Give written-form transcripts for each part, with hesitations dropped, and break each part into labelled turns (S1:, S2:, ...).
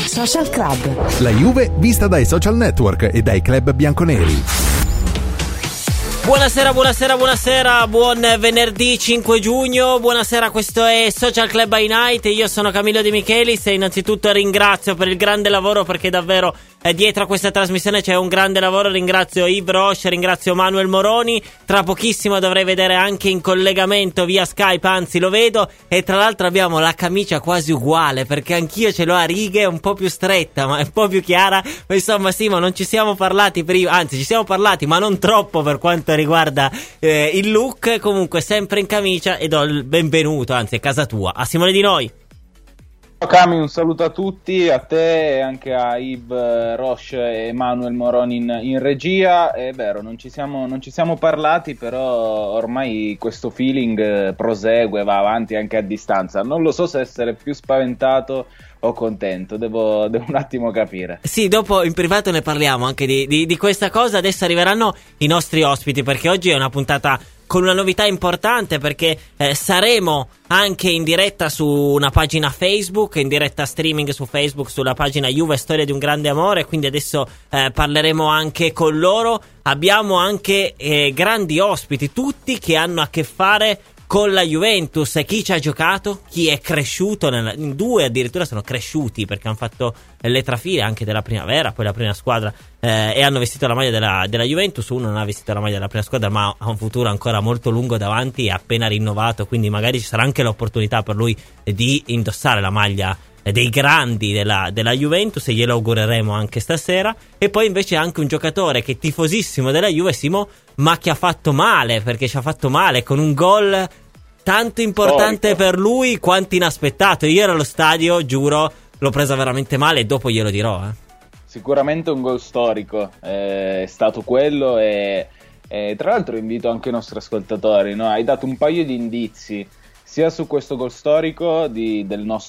S1: Social Club.
S2: La Juve vista dai social network e dai club bianconeri.
S3: Buonasera, buon venerdì 5 giugno, buonasera, questo è Social Club by Night, io sono Camillo De Michelis e innanzitutto ringrazio per il grande lavoro, perché davvero dietro a questa trasmissione c'è un grande lavoro. Ringrazio Yves Roche, ringrazio Manuel Moroni, tra pochissimo dovrei vedere anche in collegamento via Skype, anzi lo vedo, e tra l'altro abbiamo la camicia quasi uguale, perché anch'io ce l'ho a righe, un po' più stretta ma un po' più chiara, ma insomma Simo, non ci siamo parlati prima, anzi ci siamo parlati ma non troppo per quanto riguarda il look. Comunque sempre in camicia, e do il benvenuto, anzi è casa tua, a Simone Di Noi.
S4: Ciao Cami, un saluto a tutti, a te e anche a Yves Roche e Manuel Moroni in regia. È vero, non ci siamo parlati, però ormai questo feeling prosegue, va avanti anche a distanza. Non lo so se essere più spaventato o contento, devo un attimo capire.
S3: Sì, dopo in privato ne parliamo anche di questa cosa. Adesso arriveranno i nostri ospiti, perché oggi è una puntata con una novità importante, perché saremo anche in diretta su una pagina Facebook, in diretta streaming su Facebook, sulla pagina Juve Storia di un grande amore, quindi adesso parleremo anche con loro. Abbiamo anche grandi ospiti, tutti che hanno a che fare con la Juventus, chi ci ha giocato, chi è cresciuto, in due addirittura sono cresciuti perché hanno fatto le trafile anche della primavera, poi la prima squadra, e hanno vestito la maglia della Juventus. Uno non ha vestito la maglia della prima squadra ma ha un futuro ancora molto lungo davanti, è appena rinnovato, quindi magari ci sarà anche l'opportunità per lui di indossare la maglia dei grandi della Juventus, e glielo augureremo anche stasera. E poi invece anche un giocatore che è tifosissimo della Juve, Simo, ma che ha fatto male, perché ci ha fatto male con un gol tanto importante per lui quanto inaspettato. Io ero allo stadio, giuro, l'ho presa veramente male, e dopo glielo dirò.
S4: Sicuramente un gol storico è stato quello, e tra l'altro invito anche i nostri ascoltatori, no? Hai dato un paio di indizi sia su questo gol storico di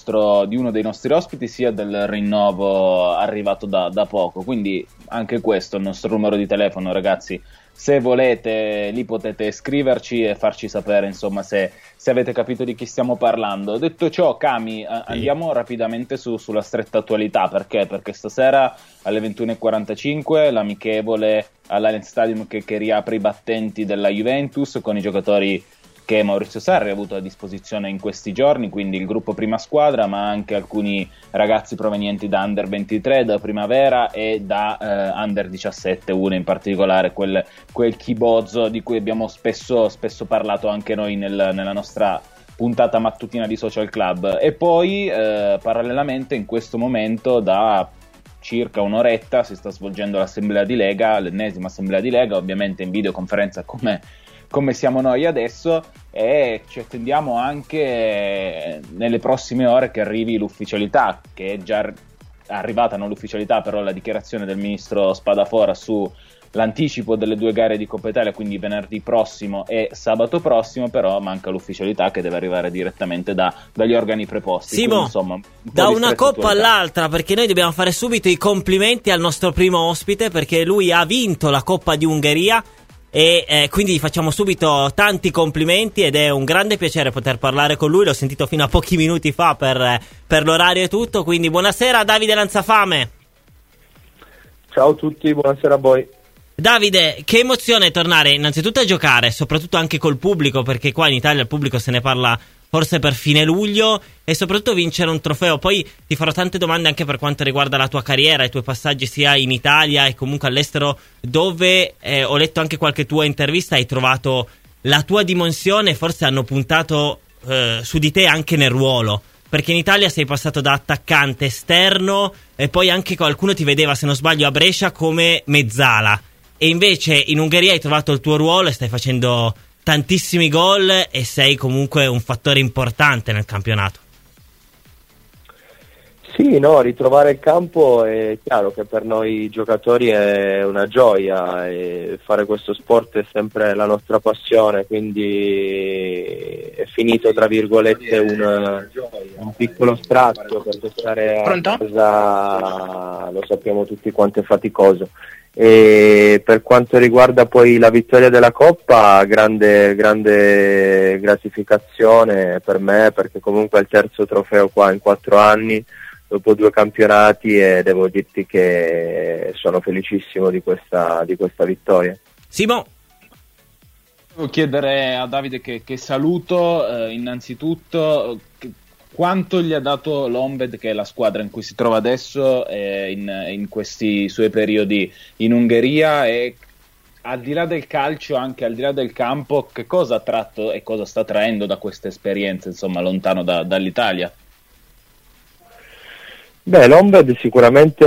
S4: uno dei nostri ospiti, sia del rinnovo arrivato da poco, quindi anche questo è il nostro numero di telefono, ragazzi. Se volete, lì potete scriverci e farci sapere, insomma, se avete capito di chi stiamo parlando. Detto ciò, Cami, andiamo rapidamente sulla stretta attualità. Perché stasera alle 21:45 l'amichevole all'Allianz Stadium che riapre i battenti della Juventus, con i giocatori che Maurizio Sarri ha avuto a disposizione in questi giorni, quindi il gruppo prima squadra, ma anche alcuni ragazzi provenienti da Under 23, da Primavera e da Under 17, uno in particolare, quel Chibozzo di cui abbiamo spesso parlato anche noi nella nostra puntata mattutina di Social Club. E poi parallelamente in questo momento da circa un'oretta si sta svolgendo l'assemblea di Lega, l'ennesima assemblea di Lega, ovviamente in videoconferenza come siamo noi adesso, e ci attendiamo anche nelle prossime ore che arrivi l'ufficialità, che è già arrivata, non l'ufficialità però la dichiarazione del ministro Spadafora su l'anticipo delle due gare di Coppa Italia, quindi venerdì prossimo e sabato prossimo, però manca l'ufficialità che deve arrivare direttamente dagli organi preposti.
S3: Simo,
S4: quindi, insomma,
S3: da una coppa all'altra, perché noi dobbiamo fare subito i complimenti al nostro primo ospite, perché lui ha vinto la Coppa di Ungheria, e quindi facciamo subito tanti complimenti, ed è un grande piacere poter parlare con lui. L'ho sentito fino a pochi minuti fa per l'orario e tutto, quindi buonasera Davide Lanzafame.
S5: Ciao a tutti, buonasera a voi.
S3: Davide, che emozione tornare innanzitutto a giocare, soprattutto anche col pubblico, perché qua in Italia il pubblico se ne parla forse per fine luglio, e soprattutto vincere un trofeo. Poi ti farò tante domande anche per quanto riguarda la tua carriera, i tuoi passaggi sia in Italia e comunque all'estero, dove ho letto anche qualche tua intervista, hai trovato la tua dimensione, forse hanno puntato su di te anche nel ruolo, perché in Italia sei passato da attaccante esterno e poi anche qualcuno ti vedeva, se non sbaglio, a Brescia come mezzala, e invece in Ungheria hai trovato il tuo ruolo e stai facendo tantissimi gol e sei comunque un fattore importante nel campionato.
S5: Sì, no, ritrovare il campo è chiaro che per noi giocatori è una gioia, e fare questo sport è sempre la nostra passione, quindi è finito tra virgolette un piccolo strazio, perché stare a casa lo sappiamo tutti quanto è faticoso. E per quanto riguarda poi la vittoria della Coppa, grande gratificazione per me, perché comunque è il terzo trofeo qua in 4 anni, dopo 2 campionati, e devo dirti che sono felicissimo di questa vittoria.
S3: Simo?
S4: Devo chiedere a Davide, che saluto, innanzitutto, quanto gli ha dato l'Honvéd, che è la squadra in cui si trova adesso, in questi suoi periodi in Ungheria, e al di là del calcio, anche al di là del campo, che cosa ha tratto e cosa sta traendo da queste esperienze, insomma, lontano dall'Italia?
S5: Beh, l'Honvéd sicuramente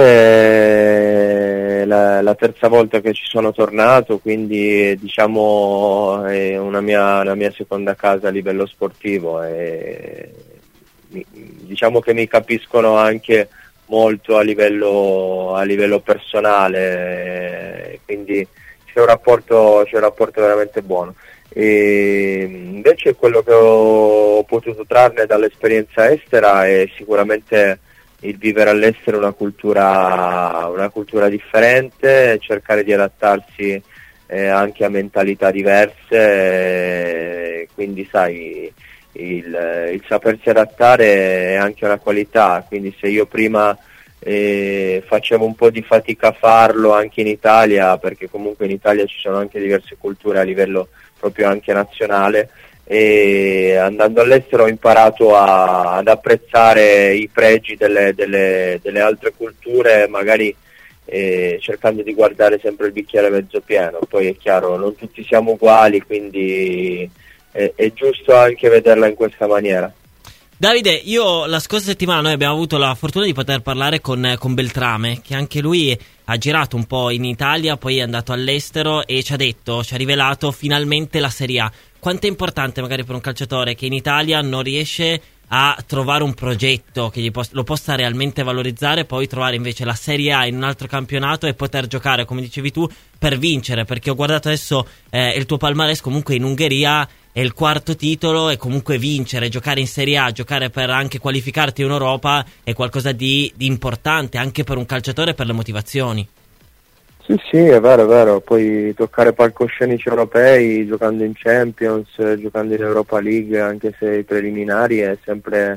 S5: è la terza volta che ci sono tornato, quindi diciamo è una mia seconda casa a livello sportivo, e diciamo che mi capiscono anche molto a livello personale, quindi c'è un rapporto veramente buono. E invece quello che ho potuto trarne dall'esperienza estera è sicuramente il vivere all'estero una cultura differente, cercare di adattarsi anche a mentalità diverse, quindi sai, il sapersi adattare è anche una qualità, quindi se io prima facevo un po' di fatica a farlo anche in Italia, perché comunque in Italia ci sono anche diverse culture a livello proprio anche nazionale, e andando all'estero ho imparato ad apprezzare i pregi delle altre culture, magari cercando di guardare sempre il bicchiere mezzo pieno. Poi è chiaro, non tutti siamo uguali, quindi è giusto anche vederla in questa maniera.
S3: Davide, io la scorsa settimana noi abbiamo avuto la fortuna di poter parlare con Beltrame, che anche lui ha girato un po' in Italia, poi è andato all'estero e ci ha rivelato finalmente la Serie A. Quanto è importante magari per un calciatore che in Italia non riesce a trovare un progetto che lo possa realmente valorizzare, poi trovare invece la Serie A in un altro campionato e poter giocare, come dicevi tu, per vincere, perché ho guardato adesso il tuo palmarès, comunque in Ungheria è il 4º titolo, e comunque vincere, giocare in Serie A, giocare per anche qualificarti in Europa è qualcosa di importante anche per un calciatore, per le motivazioni.
S5: Sì, è vero, poi toccare palcoscenici europei, giocando in Champions, giocando in Europa League, anche se i preliminari è sempre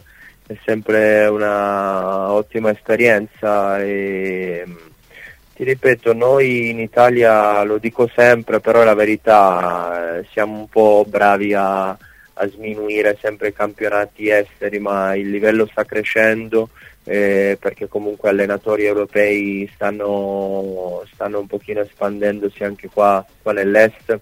S5: una ottima esperienza, e ti ripeto, noi in Italia, lo dico sempre, però è la verità, siamo un po' bravi a sminuire sempre i campionati esteri, ma il livello sta crescendo, perché comunque allenatori europei stanno un pochino espandendosi anche qua nell'est,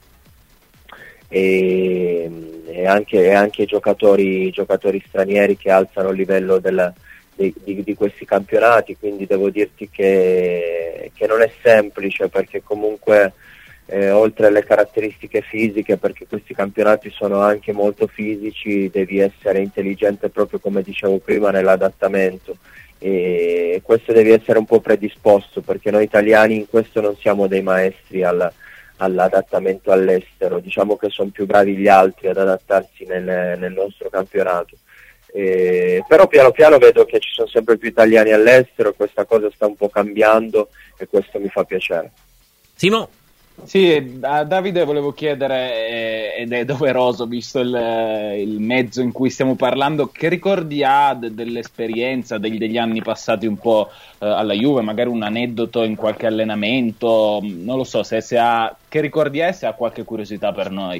S5: e anche giocatori stranieri che alzano il livello di questi campionati, quindi devo dirti che non è semplice, perché comunque oltre alle caratteristiche fisiche, perché questi campionati sono anche molto fisici, devi essere intelligente proprio come dicevo prima nell'adattamento, e questo devi essere un po' predisposto, perché noi italiani in questo non siamo dei maestri all'adattamento all'estero, diciamo che sono più bravi gli altri ad adattarsi nel nostro campionato. Però piano piano vedo che ci sono sempre più italiani all'estero, questa cosa sta un po' cambiando e questo mi fa piacere.
S3: Simo?
S4: Sì, a Davide volevo chiedere, ed è doveroso visto il mezzo in cui stiamo parlando, che ricordi ha dell'esperienza, degli anni passati un po' alla Juve, magari un aneddoto in qualche allenamento, non lo so, se ha, che ricordi ha e se ha qualche curiosità per noi.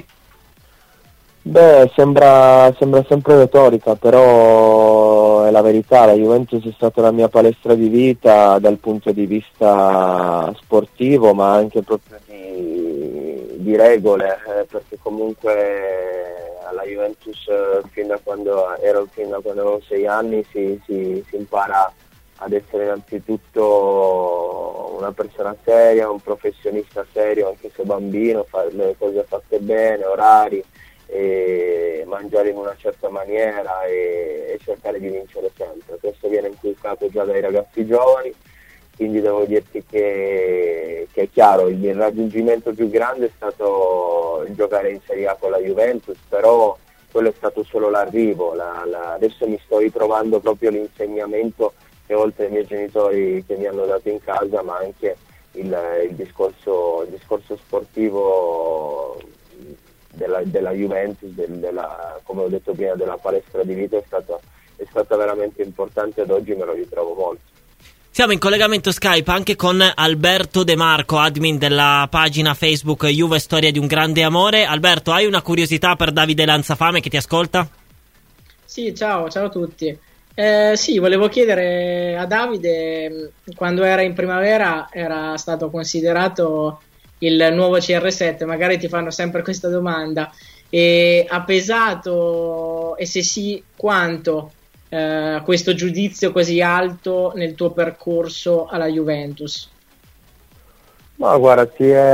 S5: Beh, sembra sempre retorica, però è la verità, la Juventus è stata la mia palestra di vita dal punto di vista sportivo, ma anche proprio di regole, perché comunque alla Juventus fin da quando avevo 6 anni si impara ad essere innanzitutto una persona seria, un professionista serio, anche se bambino, fare le cose fatte bene, orari, e mangiare in una certa maniera e cercare di vincere sempre. Questo viene inculcato già dai ragazzi giovani, quindi devo dirti che è chiaro, il raggiungimento più grande è stato il giocare in Serie A con la Juventus, però quello è stato solo l'arrivo, adesso mi sto ritrovando proprio l'insegnamento che oltre ai miei genitori che mi hanno dato in casa, ma anche il discorso sportivo della Juventus, come ho detto prima, della palestra di vita è è stata veramente importante, ad oggi me lo ritrovo molto.
S3: Siamo in collegamento Skype anche con Alberto De Marco, admin della pagina Facebook Juve Storia di un grande amore. Alberto, hai una curiosità per Davide Lanzafame che ti ascolta?
S1: Sì, ciao a tutti. Sì, volevo chiedere a Davide, quando era in primavera era stato considerato il nuovo CR7, magari ti fanno sempre questa domanda, e ha pesato, e se sì, quanto questo giudizio così alto nel tuo percorso alla Juventus?
S5: Ma guarda,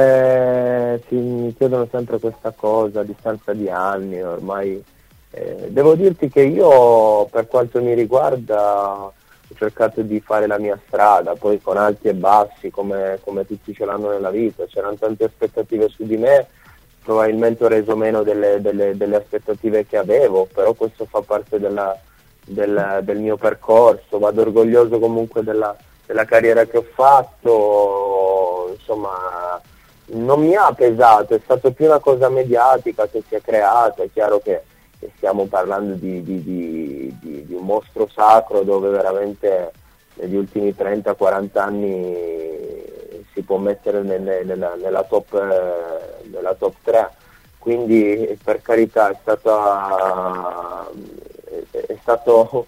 S5: mi chiedono sempre questa cosa a distanza di anni ormai. Devo dirti che io, per quanto mi riguarda, ho cercato di fare la mia strada, poi con alti e bassi, come tutti ce l'hanno nella vita. C'erano tante aspettative su di me, probabilmente ho reso meno delle aspettative che avevo, però questo fa parte del mio percorso. Vado orgoglioso comunque della carriera che ho fatto, insomma non mi ha pesato, è stato più una cosa mediatica che si è creata. È chiaro che stiamo parlando di un mostro sacro, dove veramente negli ultimi 30-40 anni si può mettere nella top 3, quindi per carità è stato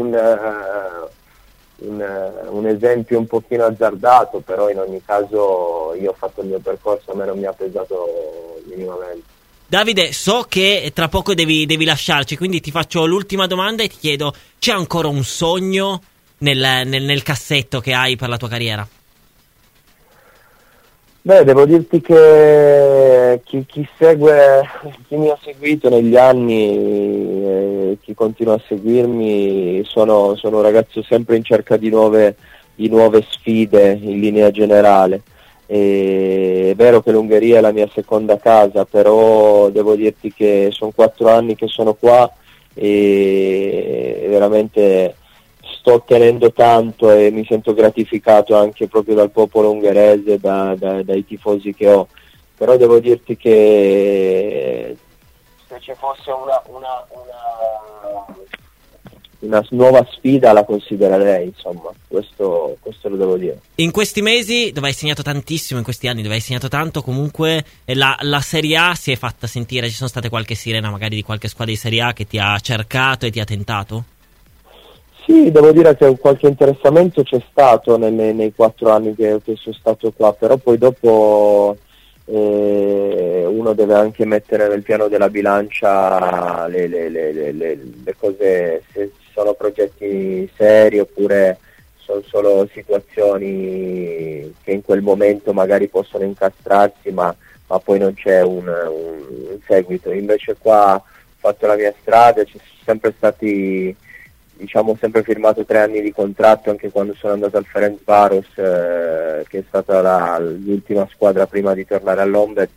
S5: un esempio un pochino azzardato, però in ogni caso io ho fatto il mio percorso, a me non mi ha pesato minimamente.
S3: Davide, so che tra poco devi lasciarci, quindi ti faccio l'ultima domanda e ti chiedo: c'è ancora un sogno nel cassetto che hai per la tua carriera?
S5: Beh, devo dirti che chi mi ha seguito negli anni, chi continua a seguirmi, sono un ragazzo sempre in cerca di nuove sfide in linea generale. È vero che l'Ungheria è la mia seconda casa, però devo dirti che sono 4 anni che sono qua e veramente sto ottenendo tanto e mi sento gratificato anche proprio dal popolo ungherese, dai tifosi che ho. Però devo dirti che se ci fosse una nuova sfida la considererei, insomma, questo lo devo dire.
S3: In questi mesi dove hai segnato tantissimo, in questi anni dove hai segnato tanto, comunque la Serie A si è fatta sentire. Ci sono state qualche sirena magari di qualche squadra di Serie A che ti ha cercato e ti ha tentato?
S5: Sì, devo dire che qualche interessamento c'è stato nei 4 anni che sono stato qua, però poi dopo uno deve anche mettere nel piano della bilancia le cose, se sono progetti seri oppure sono solo situazioni che in quel momento magari possono incastrarsi, ma poi non c'è un seguito. Invece qua ho fatto la mia strada, ci sono sempre stati, diciamo, sempre firmato 3 anni di contratto, anche quando sono andato al Ferencváros, che è stata l'ultima squadra prima di tornare all'Honvéd,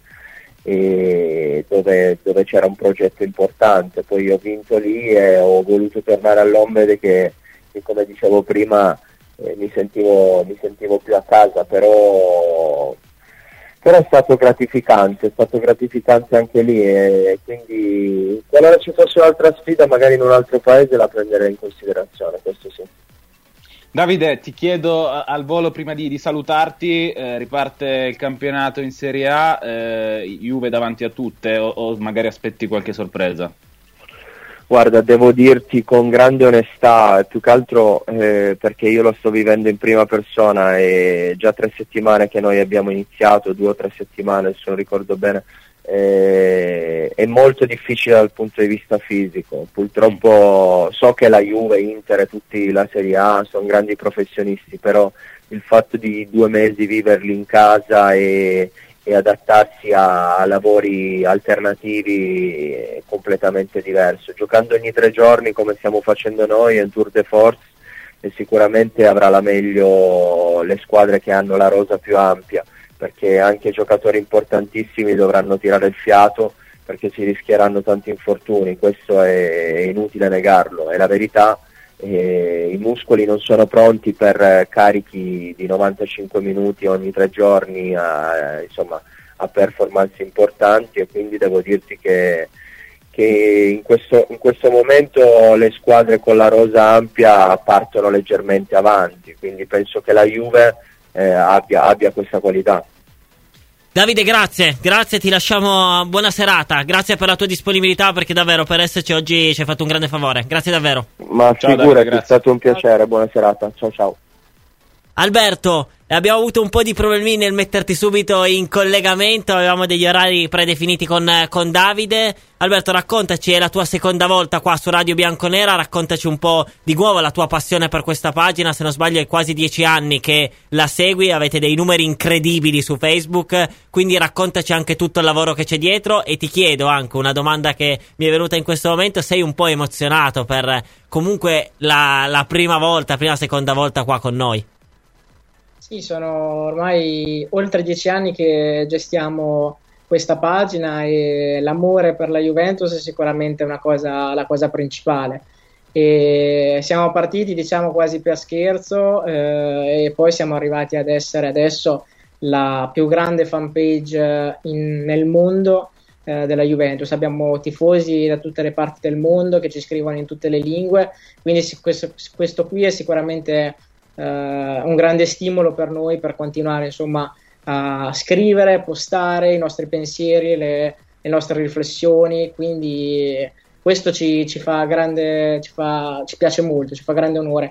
S5: e dove c'era un progetto importante. Poi ho vinto lì e ho voluto tornare all'Honvéd che come dicevo prima mi sentivo più a casa, però è stato gratificante anche lì, e quindi qualora ci fosse un'altra sfida magari in un altro paese la prenderei in considerazione, questo sì.
S4: Davide, ti chiedo al volo prima di salutarti, riparte il campionato in Serie A, Juve davanti a tutte o magari aspetti qualche sorpresa?
S5: Guarda, devo dirti con grande onestà, più che altro perché io lo sto vivendo in prima persona, e già 3 settimane che noi abbiamo iniziato, 2 o 3 settimane se non ricordo bene, è molto difficile dal punto di vista fisico. Purtroppo so che la Juve, Inter e tutti la Serie A sono grandi professionisti, però il fatto di 2 mesi viverli in casa e adattarsi a lavori alternativi è completamente diverso. Giocando ogni 3 giorni come stiamo facendo noi è un tour de force, e sicuramente avrà la meglio le squadre che hanno la rosa più ampia, perché anche giocatori importantissimi dovranno tirare il fiato perché si rischieranno tanti infortuni. Questo è inutile negarlo, è la verità. I muscoli non sono pronti per carichi di 95 minuti ogni 3 giorni a performance importanti, e quindi devo dirti che che in questo momento le squadre con la rosa ampia partono leggermente avanti, quindi penso che la Juve abbia questa qualità.
S3: Davide, grazie, ti lasciamo, buona serata, grazie per la tua disponibilità, perché davvero per esserci oggi ci hai fatto un grande favore, grazie davvero.
S5: Ma figurati, è stato un piacere, buona serata, ciao.
S3: Alberto, abbiamo avuto un po' di problemi nel metterti subito in collegamento, avevamo degli orari predefiniti con Davide. Alberto, raccontaci, è la tua seconda volta qua su Radio Bianconera, raccontaci un po' di nuovo la tua passione per questa pagina, se non sbaglio è quasi 10 anni che la segui, avete dei numeri incredibili su Facebook, quindi raccontaci anche tutto il lavoro che c'è dietro, e ti chiedo anche una domanda che mi è venuta in questo momento: sei un po' emozionato per comunque la seconda volta qua con noi?
S1: Sì, sono ormai oltre 10 anni che gestiamo questa pagina e l'amore per la Juventus è sicuramente la cosa principale. E siamo partiti, diciamo, quasi per scherzo, e poi siamo arrivati ad essere adesso la più grande fanpage nel mondo della Juventus. Abbiamo tifosi da tutte le parti del mondo che ci scrivono in tutte le lingue, quindi questo qui è sicuramente un grande stimolo per noi per continuare, insomma, a scrivere, postare i nostri pensieri, le nostre riflessioni, quindi questo ci fa grande, ci piace molto, ci fa grande onore.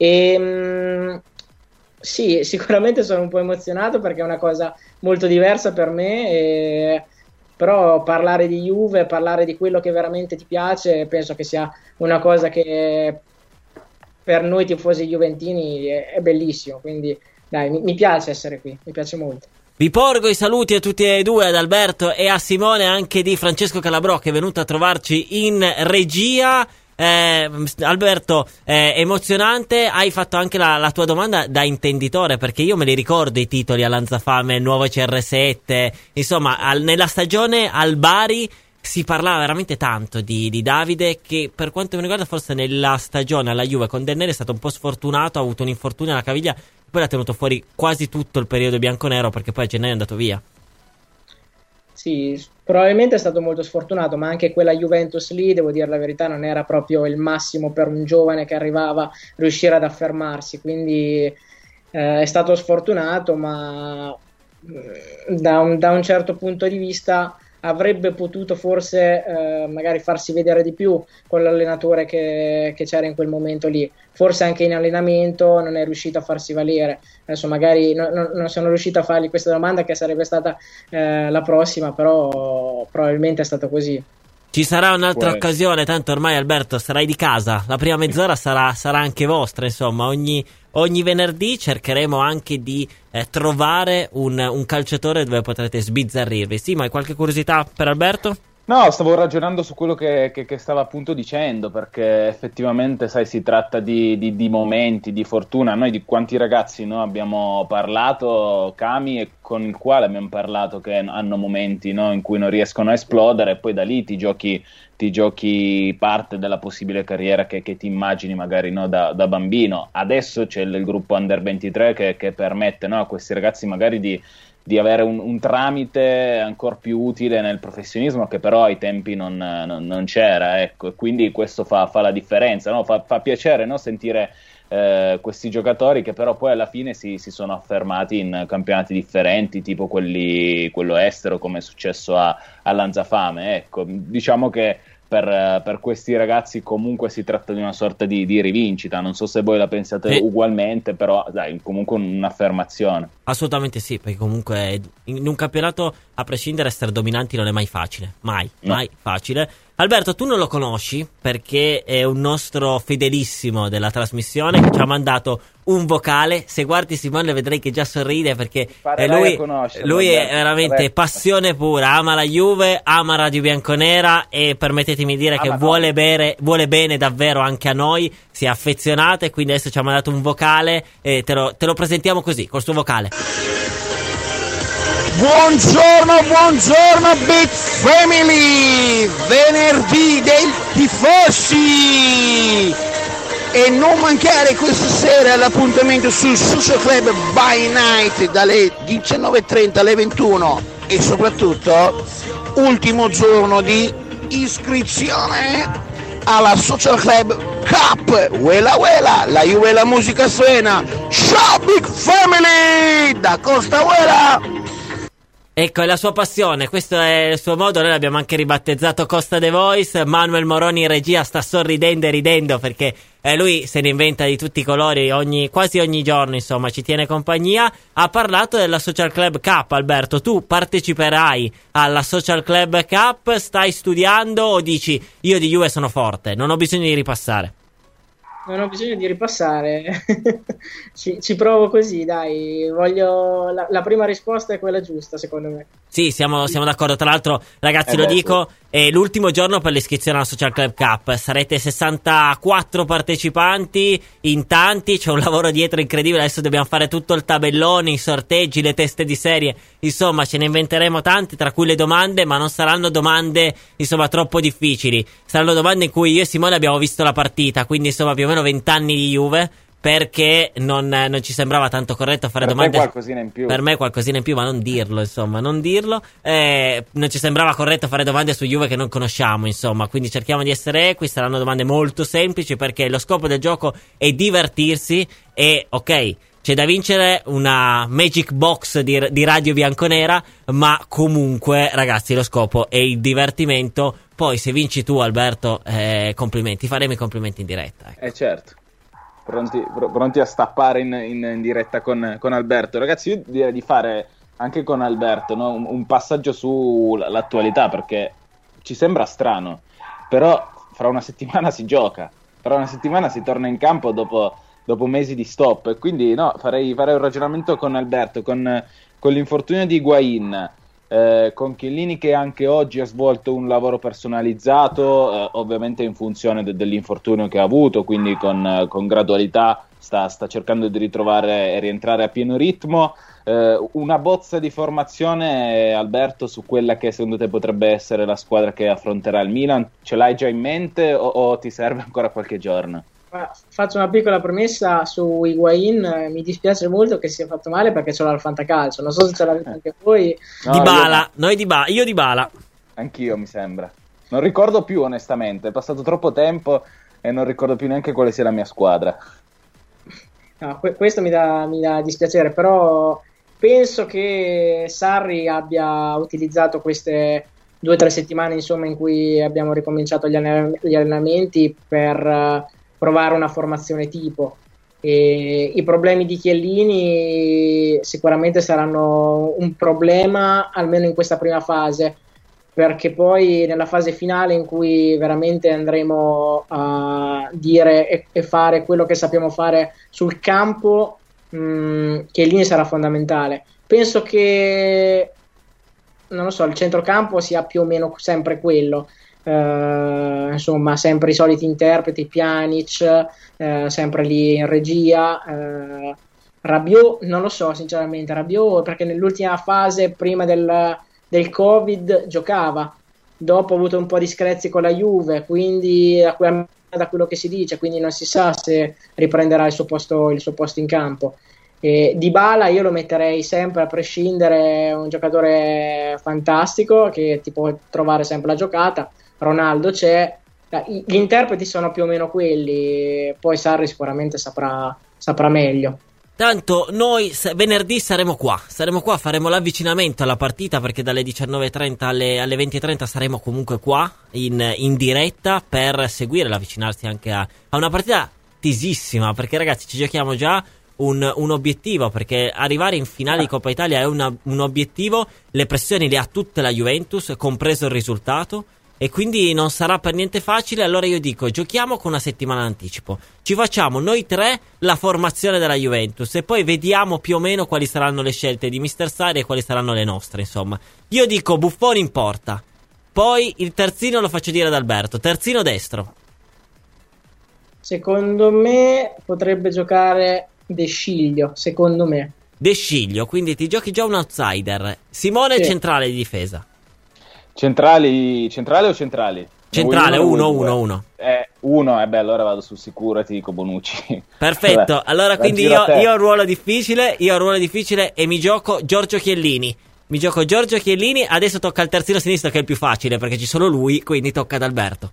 S1: E sì, sicuramente sono un po' emozionato perché è una cosa molto diversa per me, però parlare di Juve, parlare di quello che veramente ti piace, penso che sia una cosa che per noi tifosi juventini è bellissimo, quindi dai, mi piace essere qui, mi piace molto.
S3: Vi porgo i saluti a tutti e due, ad Alberto e a Simone, anche di Francesco Calabrò che è venuto a trovarci in regia. Alberto, emozionante, hai fatto anche la tua domanda da intenditore, perché io me li ricordo i titoli all'Anzafame, il nuovo CR7, insomma nella stagione al Bari si parlava veramente tanto di Davide, che per quanto mi riguarda forse nella stagione alla Juve con Del Neri è stato un po' sfortunato, ha avuto un infortunio alla caviglia, poi l'ha tenuto fuori quasi tutto il periodo bianconero perché poi a gennaio è andato via.
S1: Sì, probabilmente è stato molto sfortunato, ma anche quella Juventus lì, devo dire la verità, non era proprio il massimo per un giovane che arrivava a riuscire ad affermarsi, quindi è stato sfortunato, ma da un certo punto di vista avrebbe potuto forse magari farsi vedere di più con l'allenatore che c'era in quel momento lì, forse anche in allenamento non è riuscito a farsi valere. Adesso magari non sono riuscito a fargli questa domanda, che sarebbe stata la prossima, però probabilmente è stato così.
S3: Ci sarà un'altra occasione, tanto ormai Alberto sarai di casa, la prima mezz'ora sarà anche vostra, insomma ogni venerdì cercheremo anche di trovare un calciatore dove potrete sbizzarrirvi. Sì, ma hai qualche curiosità per Alberto?
S4: No, stavo ragionando su quello che stava appunto dicendo, perché effettivamente, sai, si tratta di momenti, di fortuna. Noi di quanti ragazzi abbiamo parlato, Cami, e con il quale abbiamo parlato, che hanno momenti in cui non riescono a esplodere, e poi da lì ti giochi parte della possibile carriera che ti immagini magari da bambino. Adesso c'è il gruppo Under 23 che permette a questi ragazzi magari di avere un tramite ancora più utile nel professionismo, che però ai tempi non c'era, ecco, e quindi questo fa la differenza, fa piacere sentire questi giocatori che però poi alla fine si sono affermati in campionati differenti, tipo quello estero, come è successo all'Anzafame. Ecco, diciamo che per questi ragazzi comunque si tratta di una sorta di rivincita. Non so se voi la pensate ugualmente, però dai, comunque un'affermazione. Assolutamente sì, perché comunque in un campionato, a prescindere, essere dominanti non è mai facile, mai facile. Alberto, tu non lo conosci perché è un nostro fedelissimo della trasmissione che ci ha mandato un vocale. Se guardi Simone vedrai che già sorride, perché lui è veramente passione pura, ama la Juve, ama Radio Bianconera, e permettetemi di dire che vuole bene davvero anche a noi, si è affezionato, e quindi adesso ci ha mandato un vocale e te lo presentiamo così, col suo vocale.
S6: Buongiorno Big Family, venerdì del tifosi, e non mancare questa sera l'appuntamento sul Social Club by Night dalle 19:30 alle 21, e soprattutto ultimo giorno di iscrizione alla Social Club Cup. Uela uela, la Juve e la musica suena. Ciao Big Family da Costa Uela.
S3: Ecco, è la sua passione, questo è il suo modo. Noi l'abbiamo anche ribattezzato Costa The Voice. Manuel Moroni in regia sta sorridendo e ridendo perché lui se ne inventa di tutti i colori quasi ogni giorno, insomma, ci tiene compagnia. Ha parlato della Social Club Cup. Alberto, tu parteciperai alla Social Club Cup? Stai studiando o dici io di Juve sono forte, non ho bisogno di ripassare?
S1: Non ho bisogno di ripassare, ci provo così, dai, voglio la prima risposta è quella giusta, secondo me.
S3: Sì, siamo d'accordo. Tra l'altro, ragazzi, lo dico, è l'ultimo giorno per l'iscrizione alla Social Club Cup. Sarete 64 partecipanti, in tanti, c'è un lavoro dietro incredibile. Adesso dobbiamo fare tutto il tabellone, i sorteggi, le teste di serie. Insomma, ce ne inventeremo tanti, tra cui le domande, ma non saranno domande, insomma, troppo difficili. Saranno domande in cui io e Simone abbiamo visto la partita, quindi, insomma, più o meno 20 anni di Juve. Perché non ci sembrava tanto corretto fare domande.
S4: Per me qualcosina in più.
S3: Per me qualcosina in più, ma non dirlo, insomma, non dirlo. Non ci sembrava corretto fare domande su Juve che non conosciamo, insomma. Quindi cerchiamo di essere equi, saranno domande molto semplici perché lo scopo del gioco è divertirsi e, ok, c'è da vincere una Magic Box di Radio Bianconera, ma comunque, ragazzi, lo scopo è il divertimento. Poi se vinci tu, Alberto, complimenti, faremo i complimenti in diretta. Ecco.
S4: Certo. Pronti a stappare in diretta con Alberto. Ragazzi, io direi di fare anche con Alberto, no? un passaggio sull'attualità, perché ci sembra strano, però fra una settimana si gioca, fra una settimana si torna in campo dopo mesi di stop, e quindi farei un ragionamento con Alberto, con l'infortunio di Higuain, con Chiellini che anche oggi ha svolto un lavoro personalizzato, ovviamente in funzione dell'infortunio che ha avuto, quindi con gradualità sta cercando di ritrovare e rientrare a pieno ritmo. Una bozza di formazione, Alberto, su quella che secondo te potrebbe essere la squadra che affronterà il Milan, ce l'hai già in mente o ti serve ancora qualche giorno?
S1: Faccio una piccola premessa su Higuain, mi dispiace molto che sia fatto male perché ce l'ha il fantacalcio, non so se ce l'avete anche voi.
S3: Io Dybala.
S4: Anch'io, mi sembra. Non ricordo più, onestamente, è passato troppo tempo e non ricordo più neanche quale sia la mia squadra.
S1: No, questo mi dà dispiacere, però penso che Sarri abbia utilizzato queste 2 o 3 settimane, insomma, in cui abbiamo ricominciato gli allenamenti per provare una formazione tipo. E i problemi di Chiellini sicuramente saranno un problema almeno in questa prima fase, perché poi nella fase finale in cui veramente andremo a dire e fare quello che sappiamo fare sul campo, Chiellini sarà fondamentale. Penso che, non lo so, il centrocampo sia più o meno sempre quello. Insomma, sempre i soliti interpreti, Pjanic, sempre lì in regia. Rabiot, non lo so sinceramente, Rabiot perché nell'ultima fase prima del Covid giocava, dopo ha avuto un po' di screzi con la Juve, quindi da quello che si dice, quindi non si sa se riprenderà il suo posto in campo. Dybala io lo metterei sempre a prescindere, è un giocatore fantastico che ti può trovare sempre la giocata. Ronaldo c'è, gli interpreti sono più o meno quelli, poi Sarri sicuramente saprà meglio.
S3: Tanto noi venerdì saremo qua, faremo l'avvicinamento alla partita perché dalle 19.30 alle 20.30 saremo comunque qua in diretta per seguire l'avvicinarsi anche a una partita tesissima, perché ragazzi ci giochiamo già un obiettivo, perché arrivare in finale di Coppa Italia è un obiettivo, le pressioni le ha tutte la Juventus, compreso il risultato. E quindi non sarà per niente facile. Allora io dico, giochiamo con una settimana d'anticipo, ci facciamo noi 3 la formazione della Juventus e poi vediamo più o meno quali saranno le scelte di Mister Sarri e quali saranno le nostre, insomma. Io dico Buffon in porta, poi il terzino lo faccio dire ad Alberto, terzino destro.
S1: Secondo me potrebbe giocare De Sciglio, secondo me.
S3: De Sciglio, quindi ti giochi già un outsider. Simone, sì. Centrale di difesa.
S4: Centrali o centrali?
S3: Centrale, uno.
S4: Uno, allora vado sul sicuro e ti dico Bonucci.
S3: Perfetto, allora quindi io ho un ruolo difficile e mi gioco Giorgio Chiellini. mi gioco Giorgio Chiellini. Adesso tocca al terzino sinistro, che è il più facile perché ci sono lui, quindi tocca ad Alberto.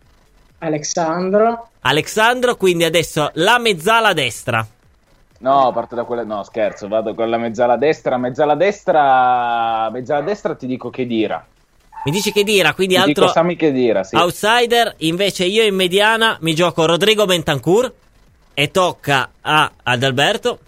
S3: Alexandro, quindi adesso la mezzala destra.
S4: No, parto da quella. No, scherzo, vado con la mezzala destra. Mezzala destra ti dico Khedira.
S3: Mi dici Khedira, quindi
S4: Ti
S3: altro
S4: dico Sami Khedira, sì.
S3: outsider. Invece io in mediana mi gioco Rodrigo Bentancur e tocca ad Alberto.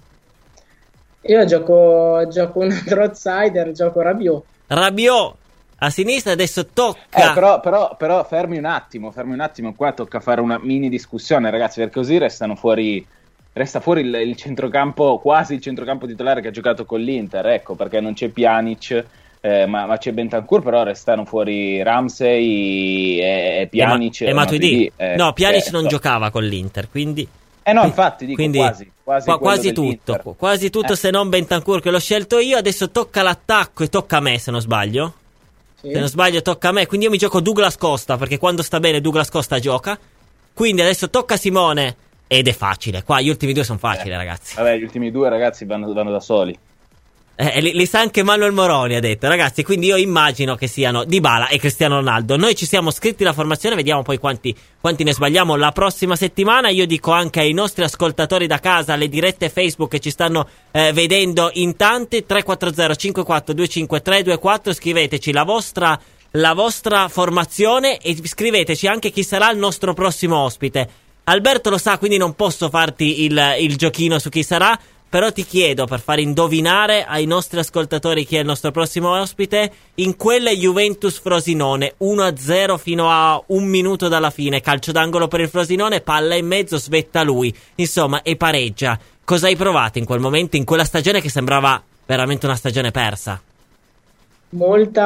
S1: Io gioco un altro outsider, gioco
S3: Rabiot a sinistra. Adesso tocca
S4: però fermi un attimo, qua tocca fare una mini discussione, ragazzi, perché così resta fuori il centrocampo, quasi il centrocampo titolare che ha giocato con l'Inter, ecco, perché non c'è Pjanic, ma c'è Bentancur, però restano fuori Ramsey e Pjanic
S3: e Matuidi. No, Pjanic non giocava con l'Inter, quindi
S4: no, infatti dico quindi, quasi
S3: tutto se non Bentancur, che l'ho scelto io. Adesso tocca l'attacco e tocca a me, se non sbaglio. Se non sbaglio tocca a me, quindi io mi gioco Douglas Costa, perché quando sta bene Douglas Costa gioca. Quindi adesso tocca a Simone ed è facile. Qua gli ultimi due sono facili, ragazzi.
S4: Vabbè, gli ultimi due, ragazzi, vanno da soli.
S3: Li sa anche Manuel Moroni, ha detto, ragazzi, quindi io immagino che siano Dybala e Cristiano Ronaldo. Noi ci siamo scritti la formazione, vediamo poi quanti ne sbagliamo la prossima settimana. Io dico anche ai nostri ascoltatori da casa, alle dirette Facebook che ci stanno vedendo in tante, 340 54 25 324, scriveteci la vostra formazione e scriveteci anche chi sarà il nostro prossimo ospite. Alberto lo sa, quindi non posso farti il giochino su chi sarà, però ti chiedo, per far indovinare ai nostri ascoltatori chi è il nostro prossimo ospite, in quelle Juventus Frosinone 1-0 fino a un minuto dalla fine, calcio d'angolo per il Frosinone, palla in mezzo, svetta lui, insomma, e pareggia. Cosa hai provato in quel momento, in quella stagione che sembrava veramente una stagione persa?
S1: Molta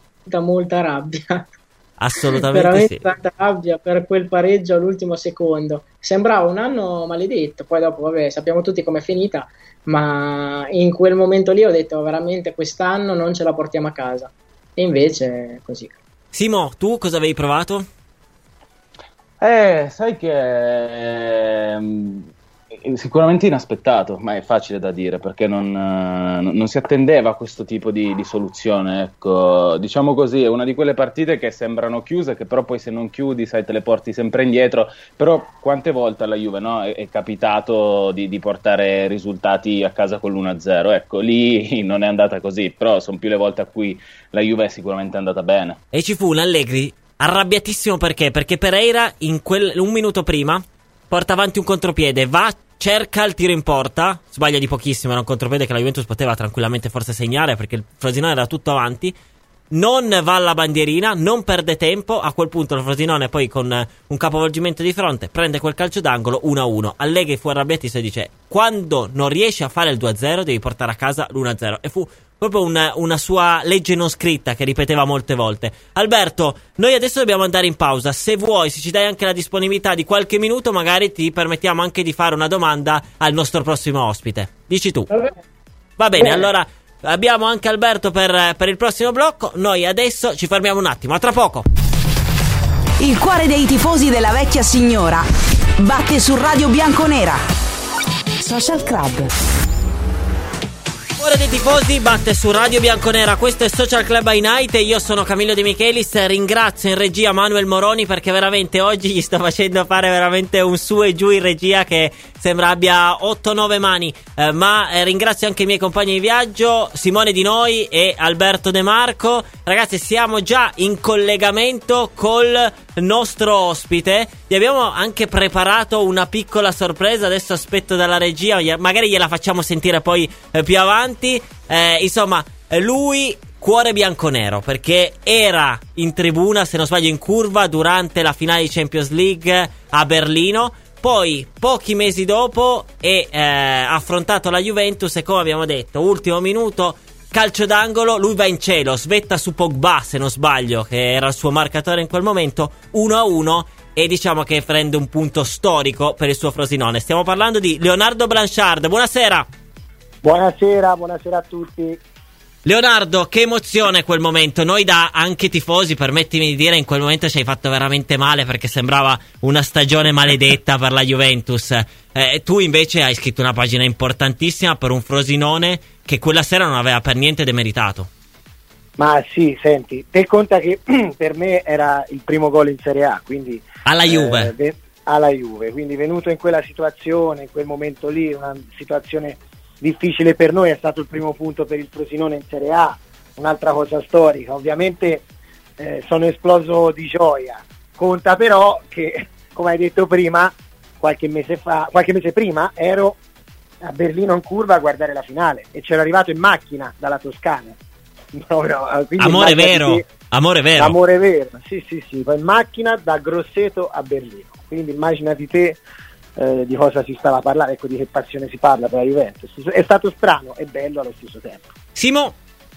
S1: rabbia.
S3: Assolutamente
S1: veramente
S3: sì.
S1: Tanta rabbia per quel pareggio all'ultimo secondo. Sembrava un anno maledetto. Poi dopo, vabbè, sappiamo tutti com'è finita. Ma in quel momento lì ho detto veramente quest'anno non ce la portiamo a casa. E invece così.
S3: Simo, tu cosa avevi provato?
S4: Sai che sicuramente inaspettato, ma è facile da dire perché non si attendeva a questo tipo di soluzione, ecco, diciamo così, è una di quelle partite che sembrano chiuse, che però poi se non chiudi, sai, te le porti sempre indietro. Però quante volte alla Juve, no, è capitato di portare risultati a casa con l'1-0, ecco, lì non è andata così, però sono più le volte a cui la Juve è sicuramente andata bene. E
S3: ci fu un Allegri arrabbiatissimo perché Pereira un minuto prima porta avanti un contropiede, cerca il tiro in porta, sbaglia di pochissimo, era un contropiede che la Juventus poteva tranquillamente forse segnare perché il Frosinone era tutto avanti, non va alla bandierina, non perde tempo. A quel punto il Frosinone poi con un capovolgimento di fronte prende quel calcio d'angolo 1-1. Allegri fu arrabbiatissimo e dice: quando non riesci a fare il 2-0 devi portare a casa l'1-0. E fu proprio una sua legge non scritta che ripeteva molte volte. Alberto, noi adesso dobbiamo andare in pausa. Se vuoi, se ci dai anche la disponibilità di qualche minuto, magari ti permettiamo anche di fare una domanda al nostro prossimo ospite. Dici tu. Va bene, allora abbiamo anche Alberto per il prossimo blocco. Noi adesso ci fermiamo un attimo, a tra poco.
S7: Il cuore dei tifosi della vecchia signora batte su Radio Bianconera. Social Club.
S3: Il cuore dei tifosi batte su Radio Bianconera. Questo è Social Club by Night e io sono Camillo De Michelis. Ringrazio in regia Manuel Moroni perché veramente oggi gli sto facendo fare veramente un su e giù in regia che sembra abbia 8-9 mani, ma ringrazio anche i miei compagni di viaggio Simone Di Noi e Alberto De Marco. Ragazzi, siamo già in collegamento col nostro ospite. Vi abbiamo anche preparato una piccola sorpresa, adesso aspetto dalla regia, magari gliela facciamo sentire poi più avanti. Insomma, lui cuore bianconero perché era in tribuna, se non sbaglio in curva, durante la finale di Champions League a Berlino. Poi, pochi mesi dopo, ha affrontato la Juventus e, come abbiamo detto, ultimo minuto, calcio d'angolo, lui va in cielo, svetta su Pogba, se non sbaglio, che era il suo marcatore in quel momento, 1-1, e diciamo che prende un punto storico per il suo Frosinone. Stiamo parlando di Leonardo Blanchard. Buonasera.
S8: Buonasera a tutti.
S3: Leonardo, che emozione quel momento. Noi da anche tifosi, permettimi di dire, in quel momento ci hai fatto veramente male perché sembrava una stagione maledetta per la Juventus. Tu invece hai scritto una pagina importantissima per un Frosinone che quella sera non aveva per niente demeritato.
S8: Ma sì, senti, te conta che per me era il primo gol in Serie A, quindi
S3: alla Juve.
S8: Alla Juve, quindi venuto in quella situazione, in quel momento lì, una situazione difficile per noi, è stato il primo punto per il Frosinone in Serie A, un'altra cosa storica. Ovviamente sono esploso di gioia. Conta però che, come hai detto prima, qualche mese prima ero a Berlino in curva a guardare la finale e c'ero arrivato in macchina dalla Toscana.
S3: Amore vero,
S8: sì, poi in macchina da Grosseto a Berlino, quindi immaginati te di cosa si stava a parlare, ecco, di che passione si parla per la Juventus. È stato strano e bello allo stesso tempo.
S3: Simo,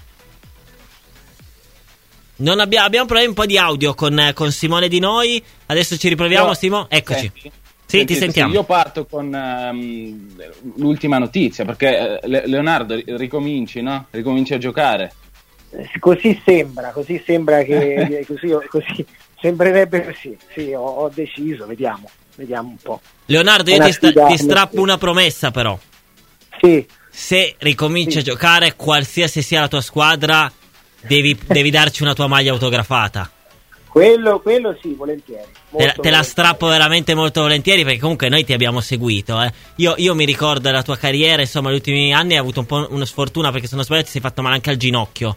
S3: non abbiamo problemi un po' di audio con Simone Di Noi, adesso ci riproviamo. Simo, eccoci. Sì, ti sentiamo.
S4: Io parto con l'ultima notizia, perché Leonardo ricominci a giocare.
S8: Così sembra che così sembrerebbe così. Sì, ho deciso, vediamo un po'.
S3: Leonardo, io ti strappo una promessa però.
S8: Sì.
S3: Se ricominci a giocare, qualsiasi sia la tua squadra, devi darci una tua maglia autografata.
S8: Quello sì, volentieri.
S3: Te la strappo veramente molto volentieri, perché comunque noi ti abbiamo seguito. Io mi ricordo della tua carriera, insomma, negli ultimi anni hai avuto un po' una sfortuna, perché se non sbaglio ti sei fatto male anche al ginocchio.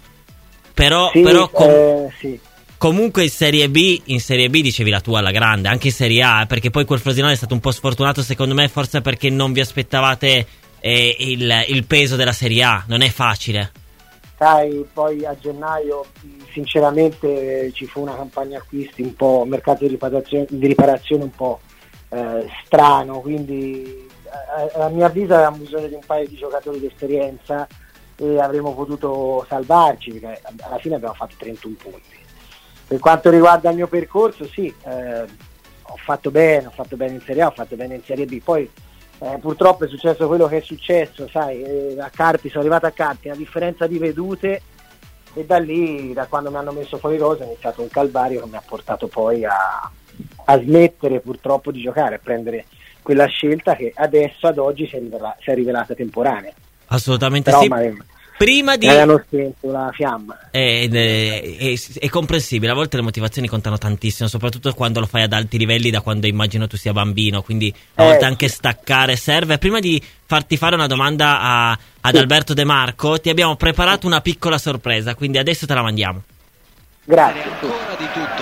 S3: Comunque in Serie B dicevi la tua alla grande, anche in Serie A, perché poi quel Frosinone è stato un po' sfortunato, secondo me, forse perché non vi aspettavate il peso della Serie A. Non è facile.
S8: Sai, poi a gennaio sinceramente ci fu una campagna acquisti un po', mercato di riparazione un po' strano, quindi a mio avviso avevamo bisogno di un paio di giocatori di esperienza e avremmo potuto salvarci, perché alla fine abbiamo fatto 31 punti. Per quanto riguarda il mio percorso, sì, ho fatto bene in Serie A, ho fatto bene in Serie B, poi purtroppo è successo quello che è successo, sai, sono arrivato a Carpi, a differenza di vedute, e da lì, da quando mi hanno messo fuori rosa, è iniziato un calvario che mi ha portato poi a smettere purtroppo di giocare, a prendere quella scelta che adesso, ad oggi, si è rivelata temporanea.
S3: Assolutamente.
S8: Però,
S3: sì. Prima di
S8: hanno spento la fiamma.
S3: È comprensibile, a volte le motivazioni contano tantissimo, soprattutto quando lo fai ad alti livelli, da quando immagino tu sia bambino, quindi a volte anche staccare serve. Prima di farti fare una domanda ad Alberto De Marco, ti abbiamo preparato una piccola sorpresa, quindi adesso te la mandiamo.
S8: Grazie.
S9: Ancora di tutto.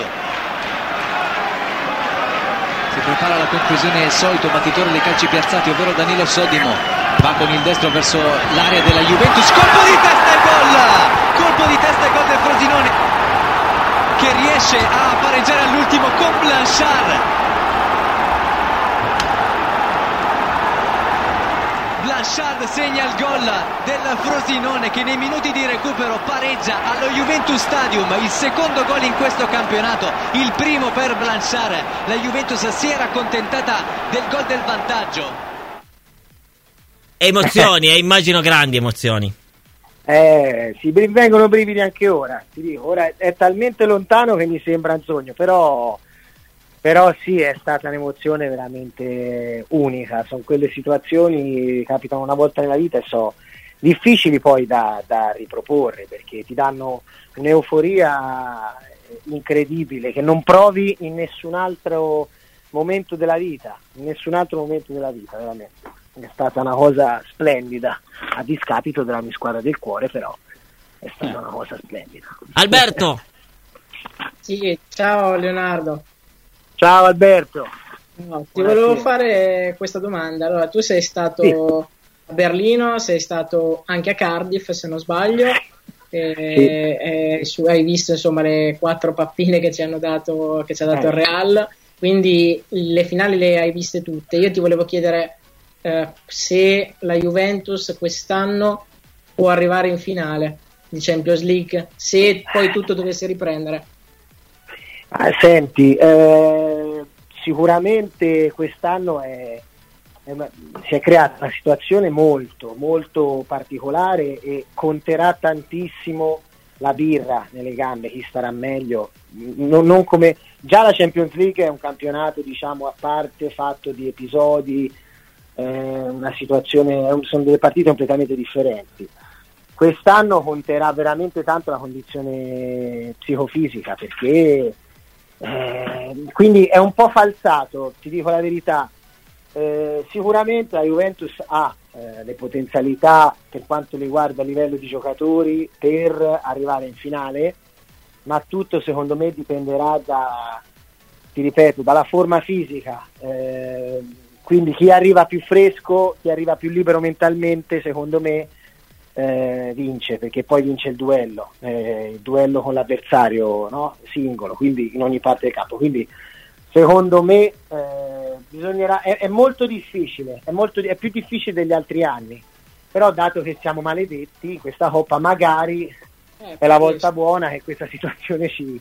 S9: Si prepara la conclusione del solito battitore dei calci piazzati, ovvero Danilo Sodimo. Va con il destro verso l'area della Juventus, colpo di testa e gol del Frosinone, che riesce a pareggiare all'ultimo con Blanchard. Blanchard segna il gol del Frosinone, che nei minuti di recupero pareggia allo Juventus Stadium, il secondo gol in questo campionato, il primo per Blanchard. La Juventus si era accontentata del gol del vantaggio.
S3: Emozioni, immagino grandi emozioni.
S8: Si vengono brividi anche ora, ti dico, ora è talmente lontano che mi sembra un sogno, però sì, è stata un'emozione veramente unica. Sono quelle situazioni che capitano una volta nella vita e sono difficili poi da riproporre, perché ti danno un'euforia incredibile che non provi in nessun altro momento della vita, veramente. È stata una cosa splendida, a discapito della mia squadra del cuore, però è stata una cosa splendida.
S3: Alberto!
S1: Sì, ciao Leonardo.
S8: Ciao Alberto.
S1: No, ti volevo fare questa domanda. Allora, tu sei stato a Berlino, sei stato anche a Cardiff, se non sbaglio, hai visto insomma le 4 pappine che ci ha dato il Real, quindi le finali le hai viste tutte. Io ti volevo chiedere se la Juventus quest'anno può arrivare in finale di Champions League, se poi tutto dovesse riprendere.
S8: Senti, sicuramente quest'anno si è creata una situazione molto molto particolare e conterà tantissimo la birra nelle gambe, chi starà meglio, non come già la Champions League è un campionato, diciamo, a parte, fatto di episodi, una situazione, sono delle partite completamente differenti. quest'anno conterà veramente tanto la condizione psicofisica, perché quindi è un po' falsato, ti dico la verità. Sicuramente la Juventus ha le potenzialità per quanto riguarda il livello di giocatori per arrivare in finale, ma tutto secondo me dipenderà ti ripeto, dalla forma fisica, quindi chi arriva più fresco, chi arriva più libero mentalmente, secondo me vince, perché poi vince il duello con l'avversario, no? Singolo, quindi in ogni parte del campo. Quindi secondo me bisognerà, è molto difficile, è più difficile degli altri anni, però dato che siamo maledetti in questa Coppa, magari è la volta buona che questa situazione ci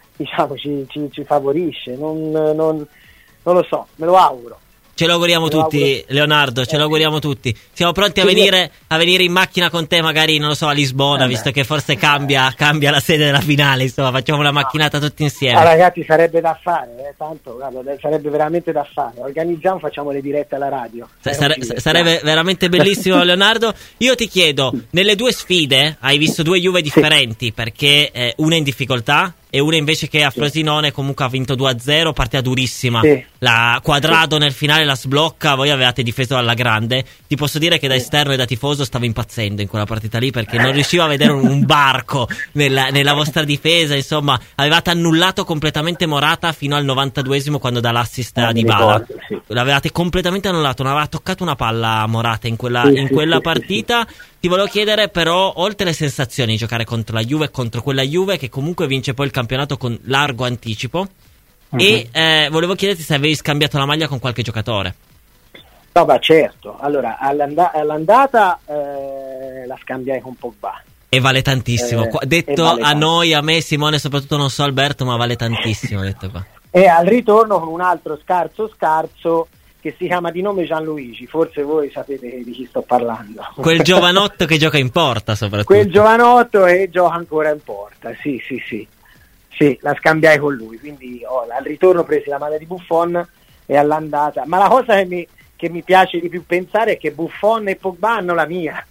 S8: favorisce, non lo so, me lo auguro.
S3: Ce lo auguriamo tutti, Leonardo, ce lo auguriamo tutti. Siamo pronti a venire in macchina con te, magari, non lo so, a Lisbona, visto che forse cambia la sede della finale, insomma, facciamo una macchinata tutti insieme.
S8: Ragazzi, sarebbe da fare, tanto, guarda, sarebbe veramente da fare. Organizziamo, facciamo le dirette alla radio.
S3: Sarebbe veramente bellissimo, Leonardo. Io ti chiedo, nelle due sfide hai visto due Juve differenti, perché una è in difficoltà e una invece che a Frosinone comunque ha vinto 2-0, partita durissima. La Quadrado nel finale la sblocca, voi avevate difeso alla grande. Ti posso dire che da esterno e da tifoso stavo impazzendo in quella partita lì, perché non riuscivo a vedere un barco nella vostra difesa, insomma, avevate annullato completamente Morata fino al 92esimo quando dà l'assist a Dybala. L'avevate completamente annullato, non aveva toccato una palla a Morata in quella partita. Ti volevo chiedere però, oltre le sensazioni di giocare contro la Juve, contro quella Juve che comunque vince poi il campionato con largo anticipo, e volevo chiederti se avevi scambiato la maglia con qualche giocatore.
S8: No, ma certo. Allora, all'andata la scambiai con Pogba.
S3: E vale tantissimo. Detto vale a noi, a me, Simone, soprattutto, non so Alberto, ma vale tantissimo, detto qua.
S8: E al ritorno con un altro scarso che si chiama di nome Gianluigi, forse voi sapete di chi sto parlando.
S3: Quel giovanotto che gioca in porta, soprattutto.
S8: Quel giovanotto e gioca ancora in porta, sì, la scambiai con lui, quindi al ritorno presi la maglia di Buffon e all'andata, ma la cosa che mi piace di più pensare è che Buffon e Pogba hanno la mia,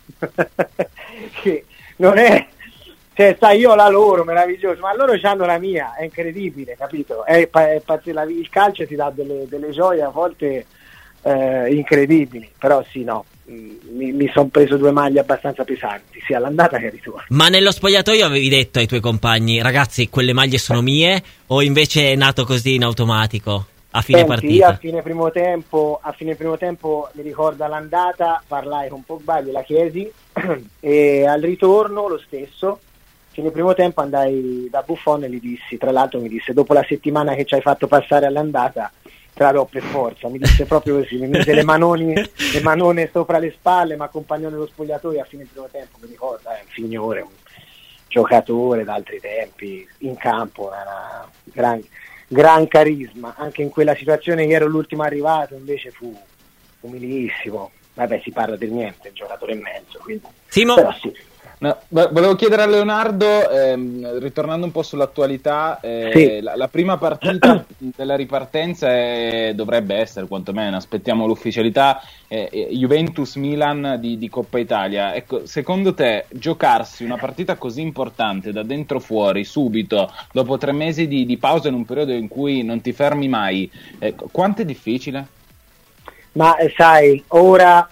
S8: che non è, cioè sai, io ho la loro, meraviglioso, ma loro hanno la mia, è incredibile, capito? Il calcio ti dà delle gioie a volte incredibili, però sì, no, mi sono preso due maglie abbastanza pesanti, sia all'andata che al ritorno.
S3: Ma nello spogliatoio avevi detto ai tuoi compagni, ragazzi, quelle maglie sono mie, o invece è nato così in automatico a fine partita?
S8: Io a fine primo tempo mi ricordo all'andata parlai con Pogba, gliela chiesi e al ritorno lo stesso. Fine primo tempo andai da Buffon e gli dissi, tra l'altro mi disse, dopo la settimana che ci hai fatto passare all'andata te la do per forza, mi disse proprio così, mi mise le manone sopra le spalle, mi accompagnò nello spogliatoio a fine primo tempo, mi ricordo, un signore, un giocatore d'altri tempi, in campo, era gran carisma, anche in quella situazione che ero l'ultimo arrivato invece fu umilissimo, vabbè, si parla del niente, il giocatore in mezzo, quindi
S3: Simo?
S8: Però sì.
S4: No, volevo chiedere a Leonardo, ritornando un po' sull'attualità, la prima partita della ripartenza dovrebbe essere, quantomeno, aspettiamo l'ufficialità, Juventus-Milan di Coppa Italia. Ecco, secondo te, giocarsi una partita così importante da dentro fuori, subito, dopo 3 mesi di pausa in un periodo in cui non ti fermi mai, quanto è difficile?
S8: Ma sai, ora...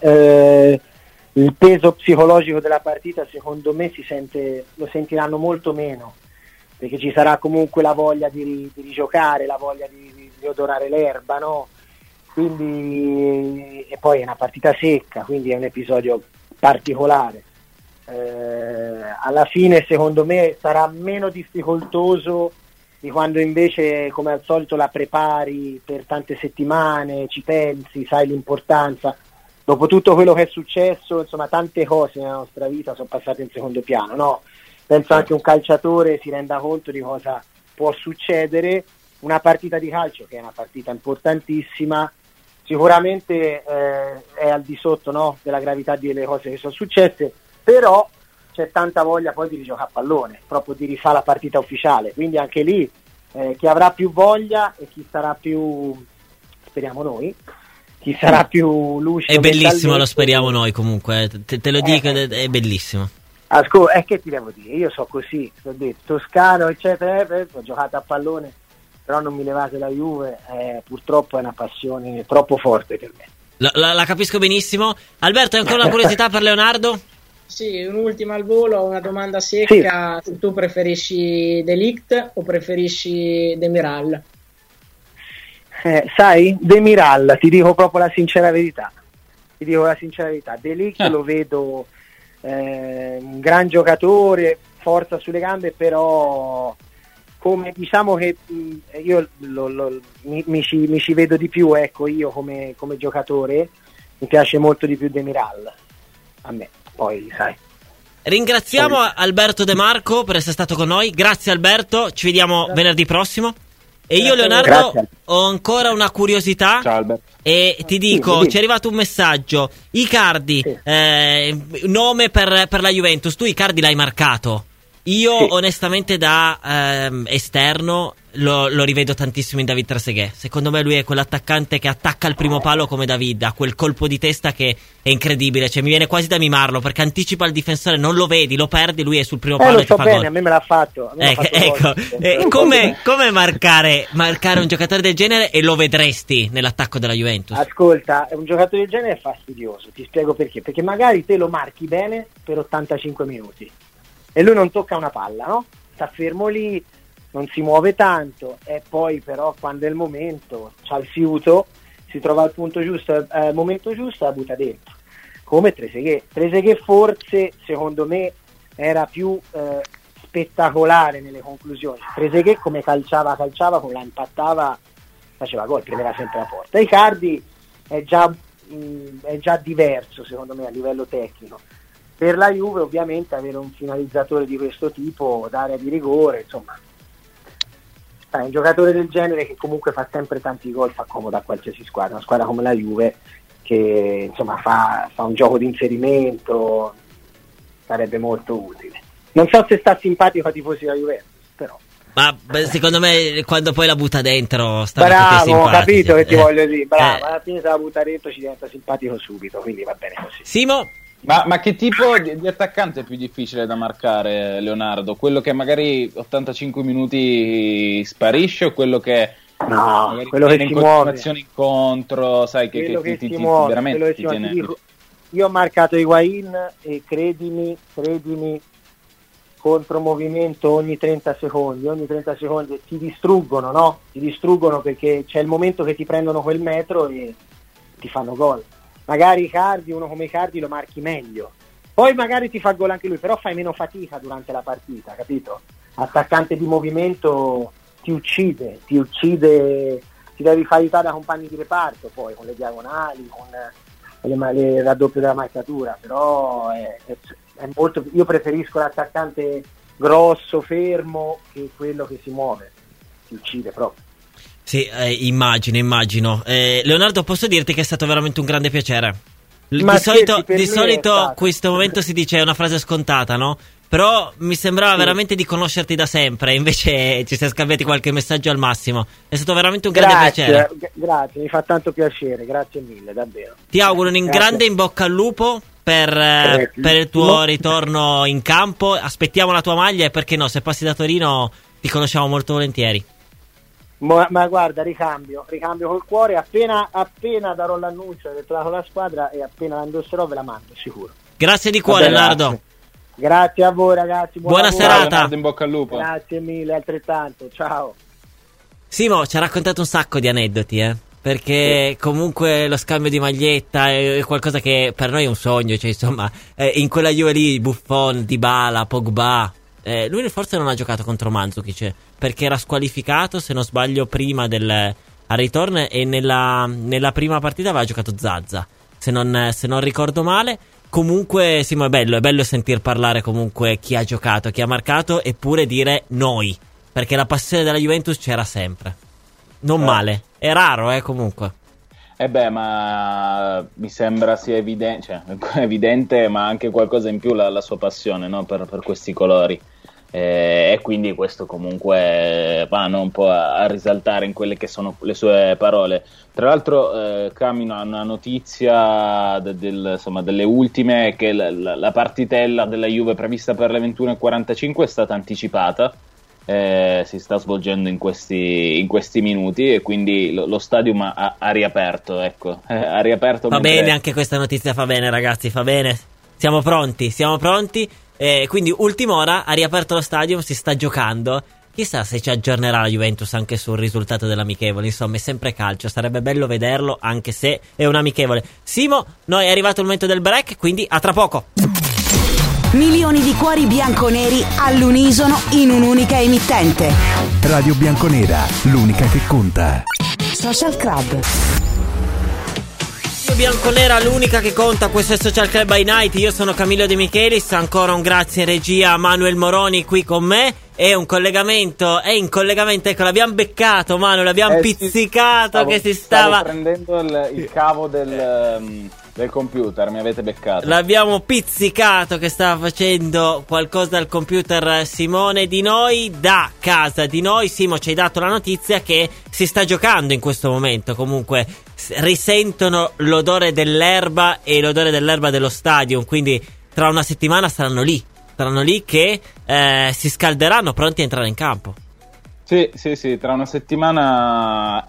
S8: il peso psicologico della partita secondo me lo sentiranno molto meno, perché ci sarà comunque la voglia di rigiocare, la voglia di odorare l'erba, no? Quindi, e poi è una partita secca, quindi è un episodio particolare. Alla fine secondo me sarà meno difficoltoso di quando invece, come al solito, la prepari per tante settimane, ci pensi, sai l'importanza. Dopo tutto quello che è successo, insomma, tante cose nella nostra vita sono passate in secondo piano, no? Penso anche un calciatore si renda conto di cosa può succedere. Una partita di calcio, che è una partita importantissima, sicuramente è al di sotto, no, della gravità delle cose che sono successe, però c'è tanta voglia poi di rigiocare a pallone, proprio di rifare la partita ufficiale. Quindi anche lì chi avrà più voglia e chi sarà più, speriamo noi, chi sarà più lucido.
S3: È bellissimo, lo speriamo noi comunque, te lo dico, è bellissimo.
S8: Che ti devo dire? Io so così, ho detto toscano, eccetera, ho giocato a pallone, però non mi levate la Juve, purtroppo è una passione troppo forte per me.
S3: La capisco benissimo. Alberto, hai ancora una curiosità per Leonardo?
S1: Sì, un'ultima al volo, una domanda secca. Sì. Tu preferisci De Ligt o preferisci Demiral?
S8: Sai, Demiral, ti dico proprio la sincera verità. De Ligt lo vedo un gran giocatore, forza sulle gambe, però come diciamo che io mi ci vedo di più, ecco, io come giocatore mi piace molto di più Demiral, a me, poi sai.
S3: Ringraziamo Alberto De Marco per essere stato con noi. Grazie Alberto, ci vediamo venerdì prossimo. E io Leonardo ho ancora una curiosità.
S4: Ciao Alberto.
S3: E ti dico, ci è arrivato un messaggio. Icardi, nome per la Juventus. Tu Icardi l'hai marcato. Io onestamente da esterno lo rivedo tantissimo in David Trezeguet. Secondo me lui è quell'attaccante che attacca al primo palo come David, ha quel colpo di testa che è incredibile, cioè mi viene quasi da mimarlo perché anticipa il difensore, non lo vedi, lo perdi, lui è sul primo palo e ti fa
S8: bene,
S3: gol.
S8: a me me l'ha fatto.
S3: Come marcare un giocatore del genere e lo vedresti nell'attacco della Juventus?
S8: Ascolta, un giocatore del genere è fastidioso, ti spiego perché magari te lo marchi bene per 85 minuti e lui non tocca una palla, no? Sta fermo lì, non si muove tanto, e poi però quando è il momento c'ha il fiuto, si trova al punto giusto, al momento giusto, la butta dentro, come Trezeguet forse secondo me era più spettacolare nelle conclusioni. Trezeguet come calciava, come la impattava, faceva gol, prendeva sempre la porta. Icardi è già diverso secondo me a livello tecnico. Per la Juve ovviamente avere un finalizzatore di questo tipo, d'area di rigore, insomma, è un giocatore del genere che comunque fa sempre tanti gol, fa comodo a qualsiasi squadra. Una squadra come la Juve che insomma fa un gioco di inserimento, sarebbe molto utile. Non so se sta simpatico ai tifosi della Juventus, però.
S3: Ma secondo me quando poi la butta dentro sta
S8: bravo, ho capito che ti voglio dire, bravo, alla fine se la butta dentro ci diventa simpatico subito, quindi va bene così.
S3: Simo?
S4: Ma che tipo di attaccante è più difficile da marcare, Leonardo? Quello che magari 85 minuti sparisce o quello che
S8: quello che si muove
S4: incontro, sai, che ti muove, veramente ti tiene.
S8: Io ho marcato Higuaín e credimi, contromovimento ogni 30 secondi ti distruggono, no? Ti distruggono perché c'è il momento che ti prendono quel metro e ti fanno gol. Magari Icardi, uno come Icardi lo marchi meglio, poi magari ti fa gol anche lui, però fai meno fatica durante la partita, capito? Attaccante di movimento ti uccide, ti devi fare aiutare da compagni di reparto, poi con le diagonali, con le raddoppie della marcatura, però è molto, io preferisco l'attaccante grosso, fermo, che quello che si muove, ti uccide proprio.
S3: Sì, immagino. Leonardo, posso dirti che è stato veramente un grande piacere. Di solito questo momento si dice una frase scontata, no? Però mi sembrava veramente di conoscerti da sempre, invece ci siamo scambiati qualche messaggio al massimo. È stato veramente un grande piacere.
S8: Grazie, mi fa tanto piacere, grazie mille, davvero.
S3: Ti auguro un grande in bocca al lupo per il tuo ritorno in campo. Aspettiamo la tua maglia e perché no, se passi da Torino ti conosciamo molto volentieri.
S8: Ma guarda, ricambio col cuore, appena darò l'annuncio che tornato la squadra e appena la indosserò ve la mando, sicuro.
S3: Grazie di cuore, Leonardo.
S8: Grazie a voi ragazzi,
S3: buona serata.
S4: In bocca al lupo.
S8: Grazie mille, altrettanto, ciao.
S3: Simo ci ha raccontato un sacco di aneddoti, perché comunque lo scambio di maglietta è qualcosa che per noi è un sogno, cioè insomma, in quella Juve lì Buffon, Dybala, Pogba. Lui forse non ha giocato contro Mandzukic perché era squalificato, se non sbaglio, prima al ritorno, e nella prima partita aveva giocato Zaza, se non ricordo male. Comunque Simo, è bello sentir parlare comunque chi ha giocato, chi ha marcato, eppure dire noi, perché la passione della Juventus c'era sempre. Non male, è raro comunque.
S4: Ma mi sembra sia evidente, ma anche qualcosa in più la sua passione, no? per questi colori. e quindi questo comunque va un po' a risaltare in quelle che sono le sue parole. Tra l'altro camina una notizia delle ultime, che la partitella della Juve prevista per le 21:45 è stata anticipata, si sta svolgendo in questi minuti, e quindi lo stadium ha riaperto, ecco, ha riaperto.
S3: Va bene, anche questa notizia fa bene, ragazzi, fa bene, siamo pronti. Quindi ultima ora, ha riaperto lo stadium, si sta giocando. Chissà se ci aggiornerà la Juventus anche sul risultato dell'amichevole. Insomma, è sempre calcio, sarebbe bello vederlo anche se è un amichevole. Simo, noi è arrivato il momento del break, quindi a tra poco.
S7: Milioni di cuori bianconeri all'unisono in un'unica emittente.
S2: Radio Bianconera, l'unica che conta.
S7: Social Club.
S3: Bianconera, l'unica che conta. Questo è Social Club by Night. Io sono Camillo De Michelis. Ancora un grazie in regia a Manuel Moroni qui con me. È in collegamento, ecco, l'abbiamo beccato, Manu, l'abbiamo pizzicato, che si stava
S4: prendendo il cavo del computer, mi avete beccato.
S3: L'abbiamo pizzicato che stava facendo qualcosa al computer Simone di noi, da casa di noi. Simo, ci hai dato la notizia che si sta giocando in questo momento. Comunque risentono l'odore dell'erba e l'odore dell'erba dello stadium, quindi tra una settimana saranno lì che si scalderanno, pronti a entrare in campo.
S4: Sì, tra una settimana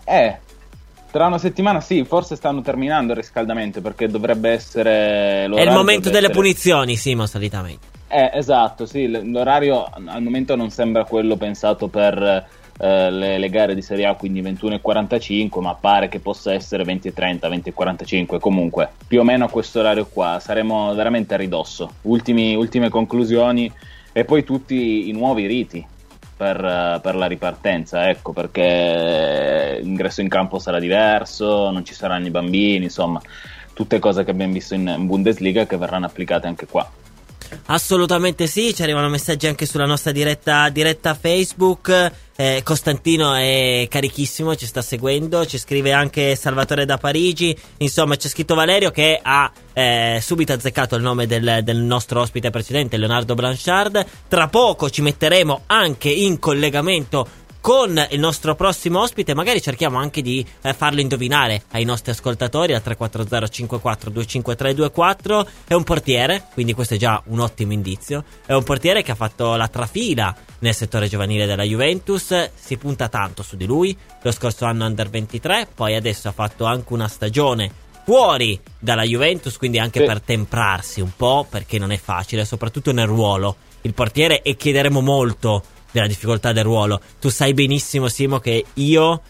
S4: sì, forse stanno terminando il riscaldamento, perché dovrebbe essere l'orario.
S3: È il momento delle punizioni, Simo, solitamente.
S4: Esatto, sì, l'orario al momento non sembra quello pensato per le gare di Serie A, quindi 21:45, ma pare che possa essere 20:30, 20:45. Comunque più o meno a questo orario qua saremo veramente a ridosso. Ultime conclusioni e poi tutti i nuovi riti per la ripartenza, ecco, perché l'ingresso in campo sarà diverso, non ci saranno i bambini, insomma tutte cose che abbiamo visto in Bundesliga che verranno applicate anche qua.
S3: Assolutamente sì, ci arrivano messaggi anche sulla nostra diretta Facebook. Costantino è carichissimo, ci sta seguendo, ci scrive anche Salvatore da Parigi. Insomma, c'è scritto Valerio che ha subito azzeccato il nome del nostro ospite precedente, Leonardo Blanchard. Tra poco ci metteremo anche in collegamento con il nostro prossimo ospite. Magari cerchiamo anche di farlo indovinare ai nostri ascoltatori al 340 54 25324. È un portiere, quindi questo è già un ottimo indizio. È un portiere che ha fatto la trafila nel settore giovanile della Juventus, si punta tanto su di lui. Lo scorso anno Under 23, poi adesso ha fatto anche una stagione fuori dalla Juventus, quindi anche per temprarsi un po', perché non è facile, soprattutto nel ruolo il portiere, e chiederemo molto della difficoltà del ruolo. Tu sai benissimo, Simo, che io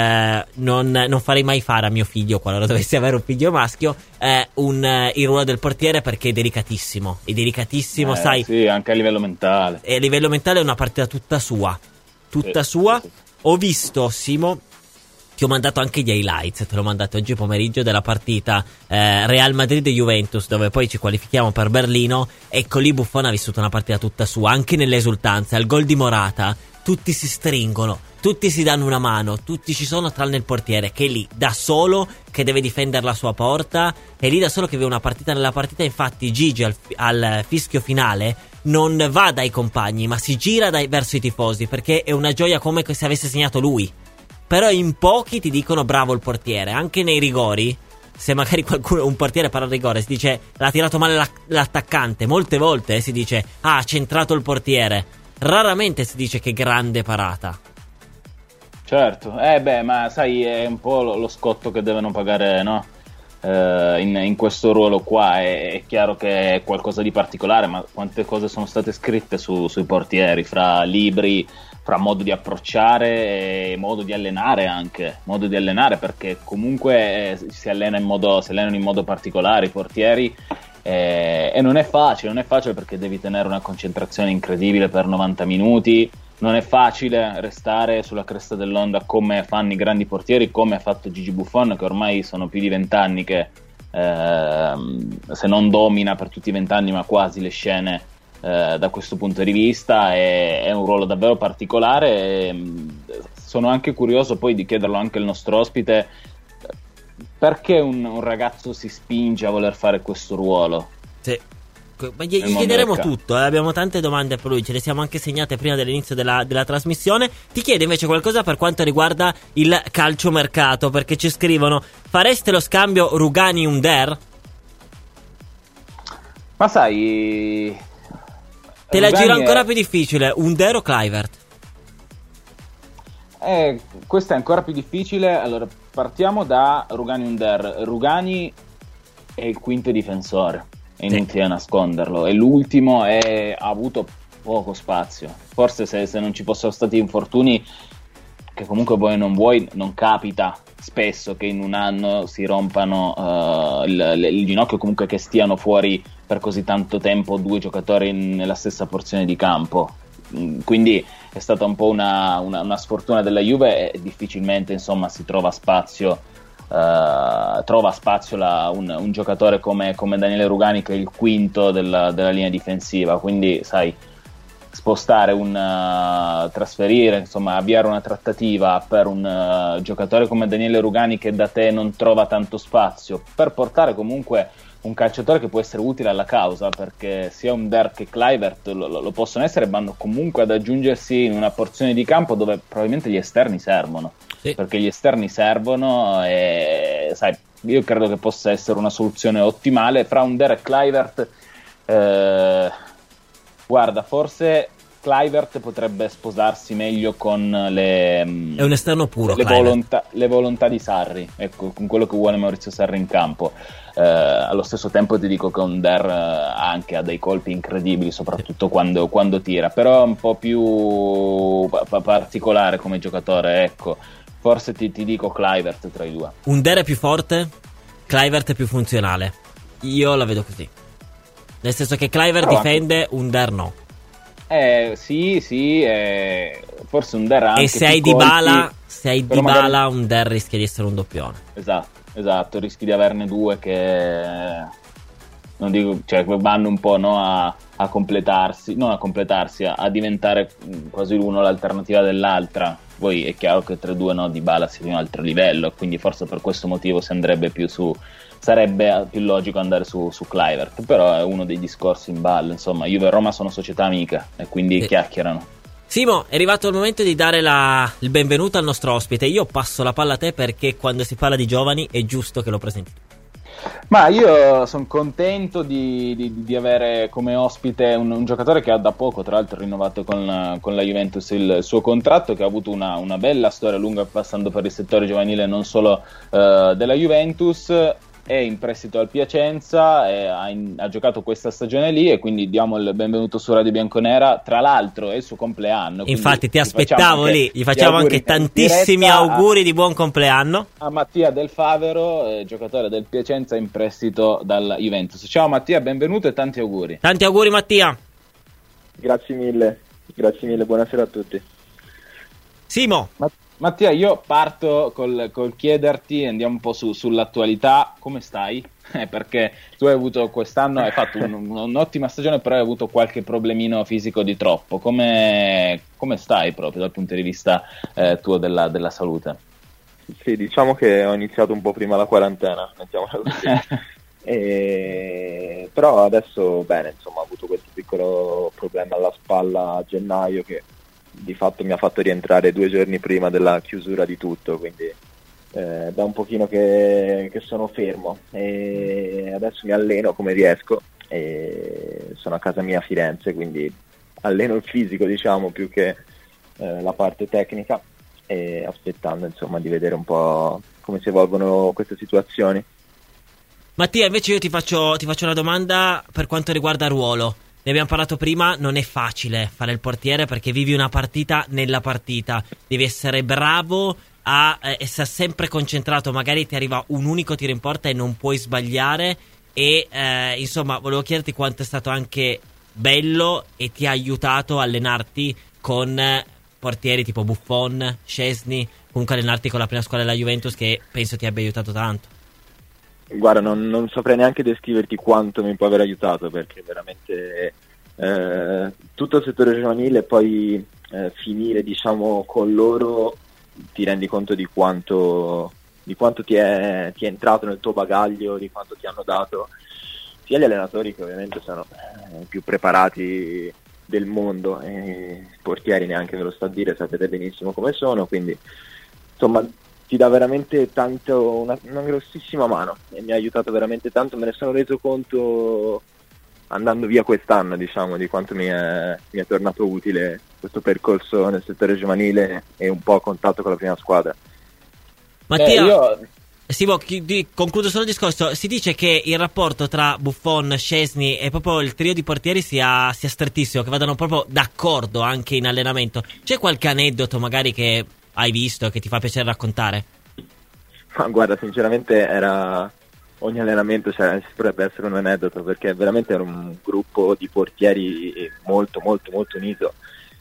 S3: non farei mai fare a mio figlio, qualora dovessi avere un figlio maschio, il ruolo del portiere, perché è delicatissimo, sai.
S4: Sì, anche a livello mentale.
S3: E a livello mentale è una partita tutta sua. Sì. Ho visto, Simo, ti ho mandato anche gli highlights, te l'ho mandato oggi pomeriggio, della partita Real Madrid-Juventus, dove poi ci qualifichiamo per Berlino. Ecco, lì Buffon ha vissuto una partita tutta sua, anche nelle esultanze. Al gol di Morata tutti si stringono, tutti si danno una mano, tutti ci sono tranne il portiere, che è lì da solo, che deve difendere la sua porta, è lì da solo che vive una partita nella partita. Infatti Gigi al fischio finale non va dai compagni, ma si gira verso i tifosi, perché è una gioia come se avesse segnato lui. Però in pochi ti dicono bravo il portiere. Anche nei rigori, se magari un portiere parla al rigore, si dice l'ha tirato male l'attaccante. Molte volte si dice ha centrato il portiere. Raramente si dice che grande parata.
S4: Certo, ma sai, è un po' lo scotto che devono pagare, no? In questo ruolo qua è chiaro che è qualcosa di particolare, ma quante cose sono state scritte sui portieri, fra libri, fra modo di approcciare e modo di allenare, perché comunque si allenano in modo particolare i portieri, e non è facile perché devi tenere una concentrazione incredibile per 90 minuti. Non è facile restare sulla cresta dell'onda come fanno i grandi portieri, come ha fatto Gigi Buffon, che ormai sono più di 20 anni che se non domina per tutti i 20 anni, ma quasi le scene da questo punto di vista. È un ruolo davvero particolare. Sono anche curioso poi di chiederlo anche al nostro ospite, perché un ragazzo si spinge a voler fare questo ruolo.
S3: Sì. Ma gli chiederemo tutto, abbiamo tante domande per lui, ce le siamo anche segnate prima dell'inizio della trasmissione. Ti chiedo invece qualcosa per quanto riguarda il calciomercato, perché ci scrivono: fareste lo scambio Rugani-Under?
S4: Ma sai,
S3: te la giro ancora più difficile, Under o Kluivert?
S4: Questo è ancora più difficile. Allora, partiamo da Rugani-Under. Rugani è il quinto difensore, è inutile nasconderlo, e l'ultimo ha avuto poco spazio. Forse se non ci fossero stati infortuni, che comunque vuoi o non vuoi, non capita spesso che in un anno si rompano il ginocchio, comunque che stiano fuori per così tanto tempo due giocatori nella stessa porzione di campo. Quindi è stata un po' una sfortuna della Juve, e difficilmente insomma si trova spazio un giocatore come Daniele Rugani, che è il quinto della linea difensiva. Quindi sai, spostare trasferire, insomma avviare una trattativa per un giocatore come Daniele Rugani, che da te non trova tanto spazio, per portare comunque un calciatore che può essere utile alla causa, perché sia Under che Kluivert lo possono essere, vanno comunque ad aggiungersi in una porzione di campo dove probabilmente gli esterni servono. Sì. Perché gli esterni servono, e sai, io credo che possa essere una soluzione ottimale fra Under e Kluivert. Guarda, forse Kluivert potrebbe sposarsi meglio con è
S3: un esterno puro,
S4: le volontà di Sarri, ecco, con quello che vuole Maurizio Sarri in campo. Allo stesso tempo ti dico che Under anche ha dei colpi incredibili, soprattutto quando tira, però è un po' più particolare come giocatore, ecco. Forse ti dico Kluivert tra i due.
S3: Under è più forte, Kluivert è più funzionale. Io la vedo così, nel senso che Kluivert difende, Under no.
S4: Sì, forse Under anche.
S3: E se hai Dybala, Under rischia di essere un doppione.
S4: Esatto, rischi di averne due che non dico, cioè vanno un po', no, a completarsi, non a completarsi, a diventare quasi l'uno l'alternativa dell'altra. Poi è chiaro che tra i due, no, Dybala sia di un altro livello, quindi forse per questo motivo sarebbe più logico andare su Kluivert, però è uno dei discorsi in ballo. Insomma, Juve e Roma sono società amiche e quindi chiacchierano.
S3: Simo, è arrivato il momento di dare il benvenuto al nostro ospite. Io passo la palla a te, perché quando si parla di giovani è giusto che lo presenti.
S4: Ma io sono contento di avere come ospite un giocatore che ha da poco, tra l'altro, rinnovato con la Juventus il suo contratto, che ha avuto una bella storia lunga passando per il settore giovanile non solo della Juventus. È in prestito al Piacenza, ha giocato questa stagione lì, e quindi diamo il benvenuto su Radio Bianconera. Tra l'altro è il suo compleanno,
S3: infatti ti aspettavo lì, gli facciamo anche tantissimi auguri di buon compleanno
S4: a Mattia Del Favero, giocatore del Piacenza in prestito dalla Juventus. Ciao Mattia, benvenuto e tanti auguri.
S3: Tanti auguri Mattia.
S5: Grazie mille, buonasera a tutti.
S3: Simo.
S4: Mattia, io parto col chiederti, andiamo un po' sull'attualità. Come stai? Perché tu hai avuto quest'anno, hai fatto un'ottima stagione, però hai avuto qualche problemino fisico di troppo. Come stai proprio dal punto di vista tuo della salute?
S5: Sì, diciamo che ho iniziato un po' prima la quarantena, mettiamola così. Però adesso bene, insomma, ho avuto questo piccolo problema alla spalla a gennaio che di fatto mi ha fatto rientrare 2 giorni prima della chiusura di tutto, quindi da un pochino che sono fermo, e adesso mi alleno come riesco, e sono a casa mia a Firenze, quindi alleno il fisico, diciamo, più che la parte tecnica, e aspettando insomma di vedere un po' come si evolvono queste situazioni.
S3: Mattia, invece io ti faccio una domanda per quanto riguarda ruolo. Ne abbiamo parlato prima, non è facile fare il portiere, perché vivi una partita nella partita, devi essere bravo a essere sempre concentrato, magari ti arriva un unico tiro in porta e non puoi sbagliare, e insomma volevo chiederti quanto è stato anche bello e ti ha aiutato a allenarti con portieri tipo Buffon, Szczesny, comunque allenarti con la prima squadra della Juventus, che penso ti abbia aiutato tanto.
S5: Guarda, non saprei neanche descriverti quanto mi può aver aiutato, perché veramente tutto il settore giovanile, e poi finire, diciamo, con loro, ti rendi conto di quanto ti è entrato nel tuo bagaglio, di quanto ti hanno dato sia gli allenatori che ovviamente sono i più preparati del mondo, e i portieri neanche ve lo sto a dire, sapete benissimo come sono, quindi insomma ti dà veramente tanto, una grossissima mano, e mi ha aiutato veramente tanto. Me ne sono reso conto andando via quest'anno, diciamo, di quanto mi è tornato utile questo percorso nel settore giovanile e un po' a contatto con la prima squadra.
S3: Mattia, concludo solo il discorso. Si dice che il rapporto tra Buffon, Szczesny e proprio il trio di portieri sia strettissimo, che vadano proprio d'accordo anche in allenamento. C'è qualche aneddoto magari che hai visto e che ti fa piacere raccontare?
S5: Ma guarda, sinceramente ogni allenamento potrebbe essere un aneddoto, perché veramente era un gruppo di portieri molto molto molto unito,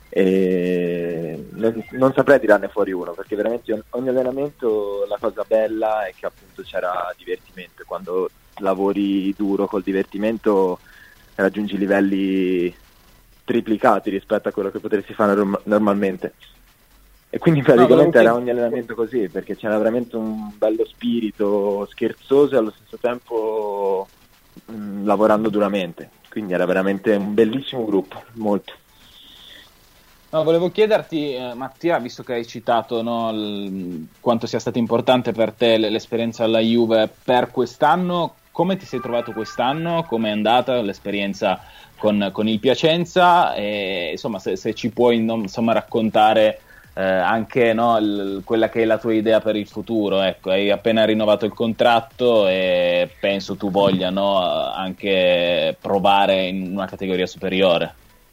S5: e non saprei tirarne fuori uno, perché veramente ogni allenamento la cosa bella è che appunto c'era divertimento. Quando lavori duro col divertimento raggiungi livelli triplicati rispetto a quello che potresti fare normalmente, e quindi praticamente era ogni allenamento così, perché c'era veramente un bello spirito scherzoso e allo stesso tempo lavorando duramente, quindi era veramente un bellissimo gruppo, molto.
S4: No, volevo chiederti, Mattia, visto che hai citato, no, quanto sia stata importante per te l'esperienza alla Juve per quest'anno, come ti sei trovato quest'anno? Come è andata l'esperienza con il Piacenza? E insomma, se ci puoi raccontare anche, no, quella che è la tua idea per il futuro. Ecco, hai appena rinnovato il contratto e penso tu voglia, no, anche provare in una categoria superiore.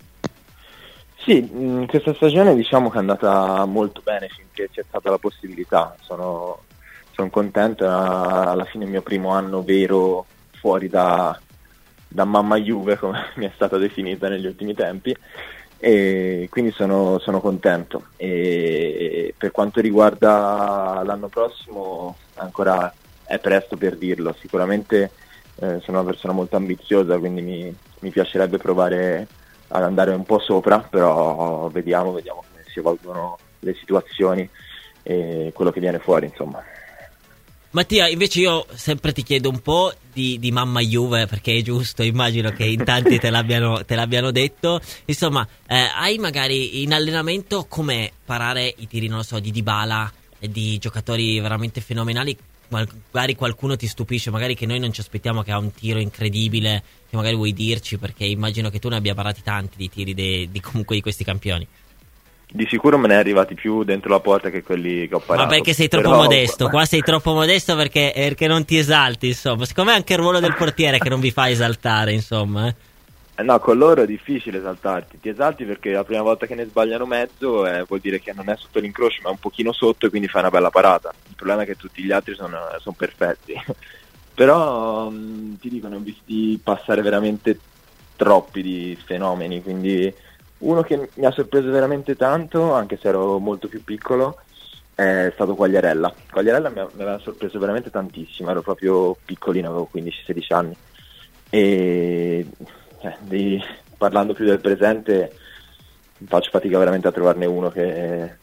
S5: Sì, questa stagione diciamo che è andata molto bene finché c'è stata la possibilità. Sono contento, alla fine il mio primo anno vero fuori da mamma Juve, come mi è stata definita negli ultimi tempi, e quindi sono contento. E per quanto riguarda l'anno prossimo ancora è presto per dirlo. Sicuramente sono una persona molto ambiziosa, quindi mi piacerebbe provare ad andare un po' sopra, però vediamo come si evolvono le situazioni e quello che viene fuori, insomma.
S3: Mattia, invece io sempre ti chiedo un po' di mamma Juve, perché è giusto, immagino che in tanti te l'abbiano detto. Insomma, hai magari in allenamento come parare i tiri, non lo so, di Dybala e di giocatori veramente fenomenali? Magari qualcuno ti stupisce, magari che noi non ci aspettiamo, che ha un tiro incredibile, che magari vuoi dirci, perché immagino che tu ne abbia parati tanti di tiri comunque di questi campioni.
S5: Di sicuro me ne è arrivati più dentro la porta che quelli che ho parato.
S3: Ma perché sei troppo modesto, qua sei troppo modesto perché non ti esalti, insomma. Secondo me è anche il ruolo del portiere che non vi fa esaltare, insomma.
S5: No, con loro è difficile esaltarti, ti esalti perché la prima volta che ne sbagliano mezzo vuol dire che non è sotto l'incrocio ma è un pochino sotto, e quindi fai una bella parata. Il problema è che tutti gli altri sono perfetti. Però ti dico, ne ho visti passare veramente troppi di fenomeni, quindi uno che mi ha sorpreso veramente tanto, anche se ero molto più piccolo, è stato Quagliarella. Quagliarella mi aveva sorpreso veramente tantissimo, ero proprio piccolino, avevo 15-16 anni, e parlando più del presente faccio fatica veramente a trovarne uno che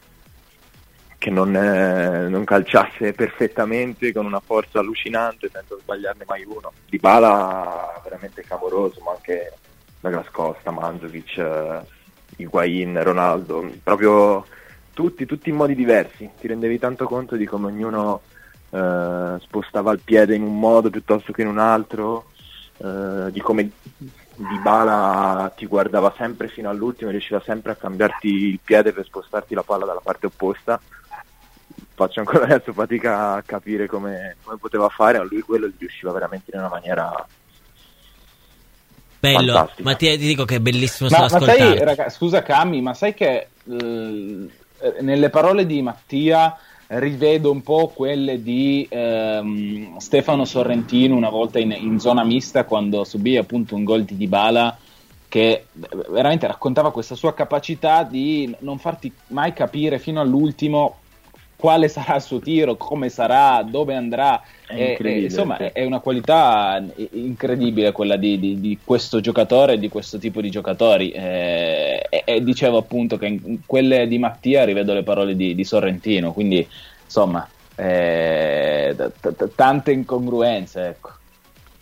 S5: non calciasse perfettamente, con una forza allucinante, senza sbagliarne mai uno. Dybala veramente clamoroso, ma anche Douglas Costa, Mandzukic, Higuain, Ronaldo, proprio tutti in modi diversi. Ti rendevi tanto conto di come ognuno spostava il piede in un modo piuttosto che in un altro, di come Dybala ti guardava sempre fino all'ultimo e riusciva sempre a cambiarti il piede per spostarti la palla dalla parte opposta. Faccio ancora adesso fatica a capire come poteva fare, ma lui quello gli riusciva veramente in una maniera
S3: bello.
S5: Fantastica.
S3: Mattia, ti dico che è bellissimo
S4: ma
S3: ascoltare.
S4: Sai, scusa Cami, ma sai che nelle parole di Mattia rivedo un po' quelle di Stefano Sorrentino una volta in zona mista, quando subì appunto un gol di Dybala, che veramente raccontava questa sua capacità di non farti mai capire fino all'ultimo quale sarà il suo tiro, come sarà, dove andrà. Insomma, è una qualità incredibile quella di questo giocatore, di questo tipo di giocatori. E dicevo appunto che in quelle di Mattia rivedo le parole di Sorrentino, quindi insomma tante incongruenze, ecco.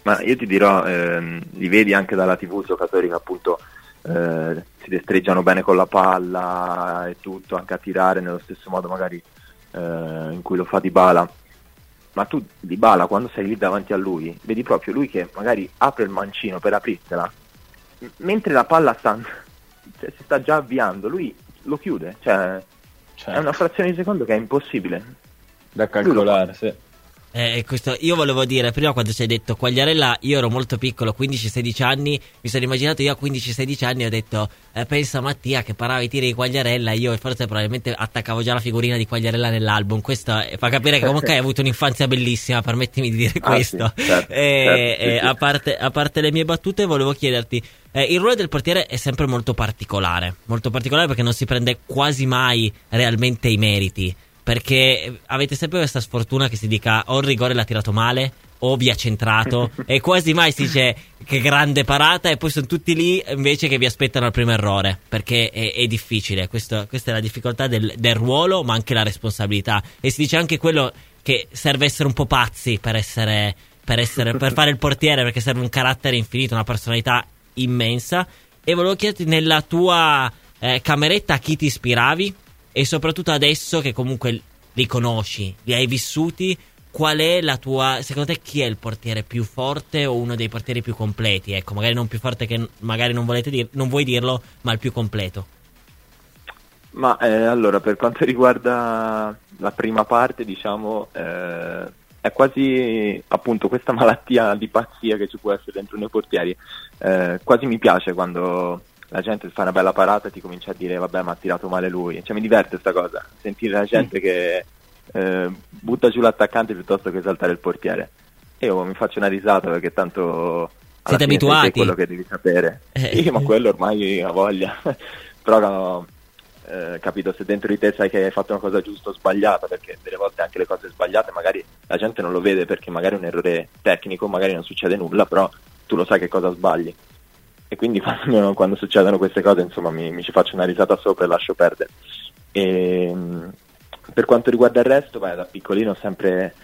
S5: Ma io ti dirò, li vedi anche dalla TV giocatori che appunto si destreggiano bene con la palla e tutto, anche a tirare nello stesso modo magari in cui lo fa Dybala. Ma tu Dybala, quando sei lì davanti a lui, vedi proprio lui che magari apre il mancino per aprirtela, mentre la palla si sta già avviando, lui lo chiude, cioè è una frazione di secondo che è impossibile
S4: da calcolare, sì.
S3: Questo, io volevo dire, prima quando ci hai detto Quagliarella, io ero molto piccolo, 15-16 anni, mi sono immaginato io a 15-16 anni, ho detto pensa Mattia che parava i tiri di Quagliarella, io forse probabilmente attaccavo già la figurina di Quagliarella nell'album. Questo fa capire che comunque hai avuto un'infanzia bellissima, permettimi di dire questo.
S5: Sì, certo, sì.
S3: A parte le mie battute, volevo chiederti, il ruolo del portiere è sempre molto particolare perché non si prende quasi mai realmente i meriti, perché avete sempre questa sfortuna che si dica o il rigore l'ha tirato male o vi ha centrato e quasi mai si dice che grande parata, e poi sono tutti lì invece che vi aspettano al primo errore, perché è difficile. Questa è la difficoltà del ruolo, ma anche la responsabilità, e si dice anche quello che serve essere un po' pazzi per fare il portiere, perché serve un carattere infinito, una personalità immensa. E volevo chiederti, nella tua cameretta a chi ti ispiravi? E soprattutto adesso che comunque li conosci, li hai vissuti, qual è la tua, secondo te chi è il portiere più forte o uno dei portieri più completi? Ecco, magari non più forte che magari non vuoi dirlo, ma il più completo.
S5: Ma allora, per quanto riguarda la prima parte, diciamo, è quasi appunto questa malattia di pazzia che ci può essere dentro noi portieri. Quasi mi piace quando la gente fa una bella parata e ti comincia a dire vabbè, ma ha tirato male lui, cioè mi diverte sta cosa, sentire la gente che butta giù l'attaccante piuttosto che esaltare il portiere. E io mi faccio una risata perché tanto
S3: siete abituati,
S5: sei quello che devi sapere. Sì, ma quello ormai ha voglia. Però capito, se dentro di te sai che hai fatto una cosa giusta o sbagliata, perché delle volte anche le cose sbagliate magari la gente non lo vede perché magari è un errore tecnico, magari non succede nulla, però tu lo sai che cosa sbagli. E quindi quando succedono queste cose, insomma, mi ci faccio una risata sopra e lascio perdere. E, per quanto riguarda il resto, da piccolino ho sempre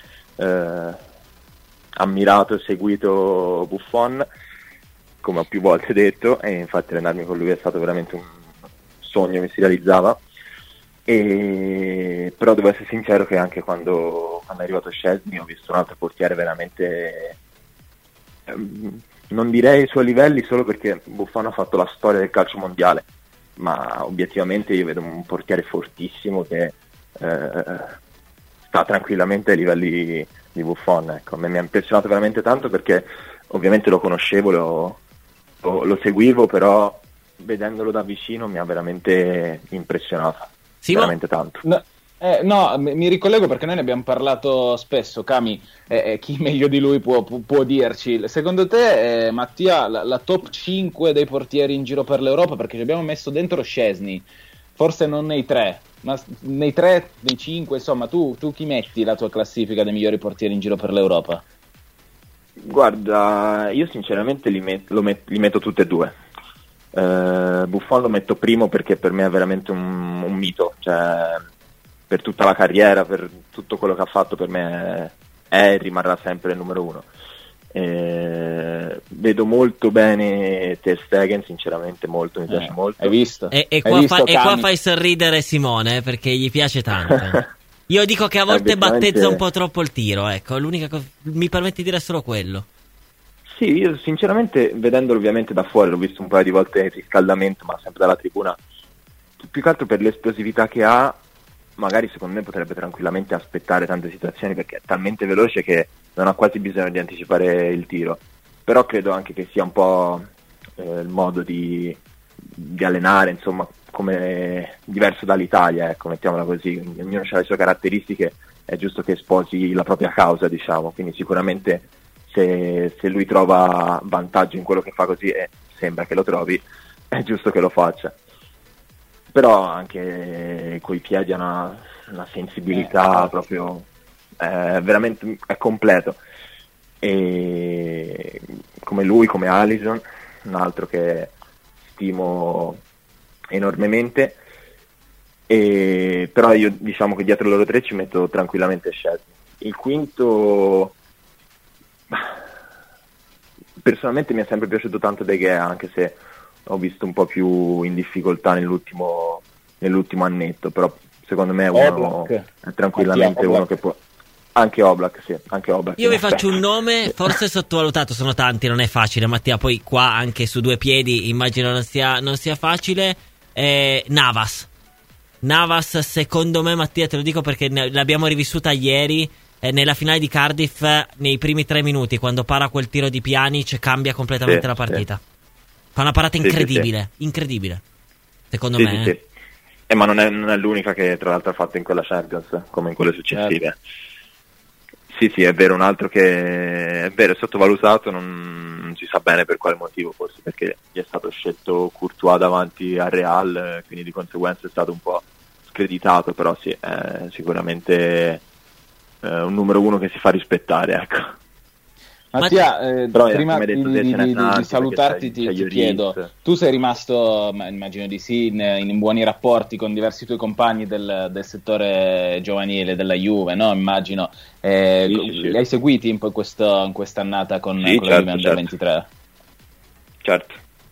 S5: ammirato e seguito Buffon, come ho più volte detto, e infatti allenarmi con lui è stato veramente un sogno che si realizzava. Però devo essere sincero che anche quando è arrivato Szczęsny ho visto un altro portiere veramente... non direi ai suoi livelli, solo perché Buffon ha fatto la storia del calcio mondiale, ma obiettivamente io vedo un portiere fortissimo che sta tranquillamente ai livelli di Buffon. Ecco, a me mi ha impressionato veramente tanto perché ovviamente lo conoscevo, lo seguivo, però vedendolo da vicino mi ha veramente impressionato, veramente tanto.
S4: No, mi ricollego perché noi ne abbiamo parlato spesso, Cami, chi meglio di lui può dirci. Secondo te, Mattia, la top 5 dei portieri in giro per l'Europa, perché ci abbiamo messo dentro Szczęsny, forse non nei 3, ma nei 3, nei 5, insomma, tu chi metti la tua classifica dei migliori portieri in giro per l'Europa?
S5: Guarda, io sinceramente li metto tutte e due. Buffon lo metto primo perché per me è veramente un mito, cioè... per tutta la carriera, per tutto quello che ha fatto, per me è e rimarrà sempre il numero uno. Vedo molto bene Ter Stegen, sinceramente molto, mi piace molto.
S4: Hai visto?
S3: E qua fai sorridere Simone, perché gli piace tanto. Io dico che a volte battezza un po' troppo il tiro, ecco, l'unica cosa, mi permetti di dire solo quello.
S5: Sì, io sinceramente, vedendolo ovviamente da fuori, l'ho visto un paio di volte in riscaldamento, ma sempre dalla tribuna, più che altro per l'esplosività che ha. Magari secondo me potrebbe tranquillamente aspettare tante situazioni perché è talmente veloce che non ha quasi bisogno di anticipare il tiro. Però credo anche che sia un po' il modo di allenare, insomma, come diverso dall'Italia, ecco, mettiamola così. Ognuno ha le sue caratteristiche, è giusto che sposi la propria causa, diciamo. Quindi sicuramente se lui trova vantaggio in quello che fa, così, e sembra che lo trovi, è giusto che lo faccia. Però anche coi piedi ha una sensibilità proprio, veramente è completo. E come lui, come Alisson, un altro che stimo enormemente. Però io diciamo che dietro loro tre ci metto tranquillamente Szczęsny. Il quinto personalmente mi è sempre piaciuto tanto De Gea, anche se ho visto un po' più in difficoltà nell'ultimo annetto, però secondo me è tranquillamente uno che può. Anche Oblak, sì, anche Oblak.
S3: Io vi faccio un nome, forse sottovalutato, sono tanti, non è facile, Mattia, poi qua anche su due piedi immagino non sia facile. Navas, secondo me, Mattia, te lo dico perché l'abbiamo rivissuta ieri, nella finale di Cardiff, nei primi 3 minuti, quando para quel tiro di Pjanic, cambia completamente la partita. Fa una parata incredibile, secondo me.
S5: Sì. Ma non è l'unica che tra l'altro ha fatto in quella Champions, come in quelle successive. Sì, è vero, un altro che è vero, è sottovalutato, non si sa bene per quale motivo, forse perché gli è stato scelto Courtois davanti al Real, quindi di conseguenza è stato un po' screditato, però sì, è sicuramente un numero 1 che si fa rispettare, ecco.
S4: Mattia, prima di salutarti ti chiedo, tu sei rimasto, immagino di sì, in buoni rapporti con diversi tuoi compagni del settore giovanile della Juve, no? Immagino,
S5: sì.
S4: Li hai seguiti un po' in quest'annata con la Juve Under 23?
S5: Certo.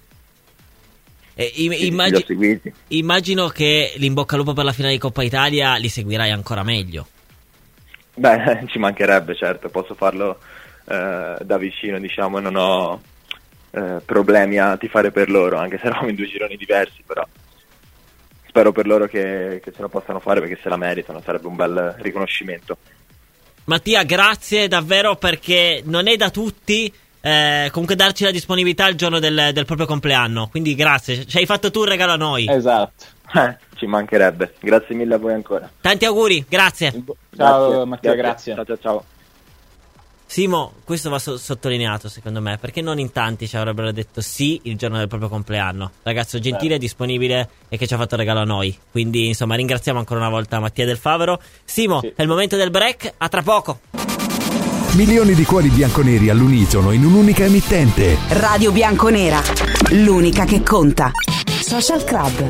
S3: Immagino che l'in bocca al lupo per la finale di Coppa Italia li seguirai ancora meglio.
S5: Beh, ci mancherebbe, certo, posso farlo da vicino, diciamo, e non ho problemi a tifare per loro, anche se eravamo in 2 gironi diversi, però spero per loro che ce la possano fare, perché se la meritano, sarebbe un bel riconoscimento.
S3: Mattia, grazie davvero, perché non è da tutti comunque darci la disponibilità il giorno del proprio compleanno, quindi grazie, ci hai fatto tu un regalo a noi.
S4: Esatto.
S5: Ci mancherebbe, grazie mille a voi ancora.
S3: Tanti auguri, grazie.
S4: Ciao Mattia, grazie.
S5: Ciao.
S3: Simo, questo va sottolineato secondo me, perché non in tanti ci avrebbero detto sì il giorno del proprio compleanno. Ragazzo gentile, disponibile e che ci ha fatto regalo a noi. Quindi insomma ringraziamo ancora una volta Mattia Del Favero. Simo, sì. È il momento del break, a tra poco.
S2: Milioni di cuori bianconeri all'unisono in un'unica emittente.
S7: Radio Bianconera, l'unica che conta. Social Club.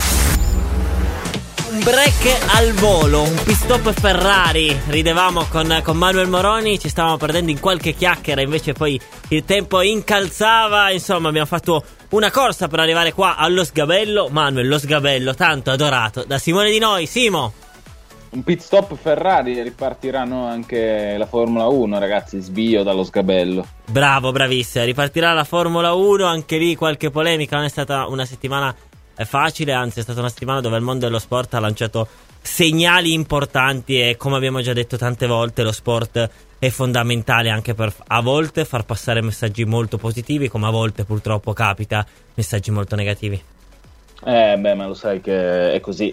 S3: Break al volo, un pit stop Ferrari. Ridevamo con Manuel Moroni, ci stavamo perdendo in qualche chiacchiera, invece poi il tempo incalzava. Insomma, abbiamo fatto una corsa per arrivare qua allo sgabello. Manuel, lo sgabello tanto adorato da Simone Di Noi. Simo,
S4: un pit stop Ferrari, ripartiranno anche la Formula 1, ragazzi, svio dallo sgabello.
S3: Bravo, bravissimo, ripartirà la Formula 1, anche lì qualche polemica, non è stata una settimana facile, anzi è stata una settimana dove il mondo dello sport ha lanciato segnali importanti e, come abbiamo già detto tante volte, lo sport è fondamentale anche per a volte far passare messaggi molto positivi, come a volte purtroppo capita messaggi molto negativi.
S4: Ma lo sai che è così,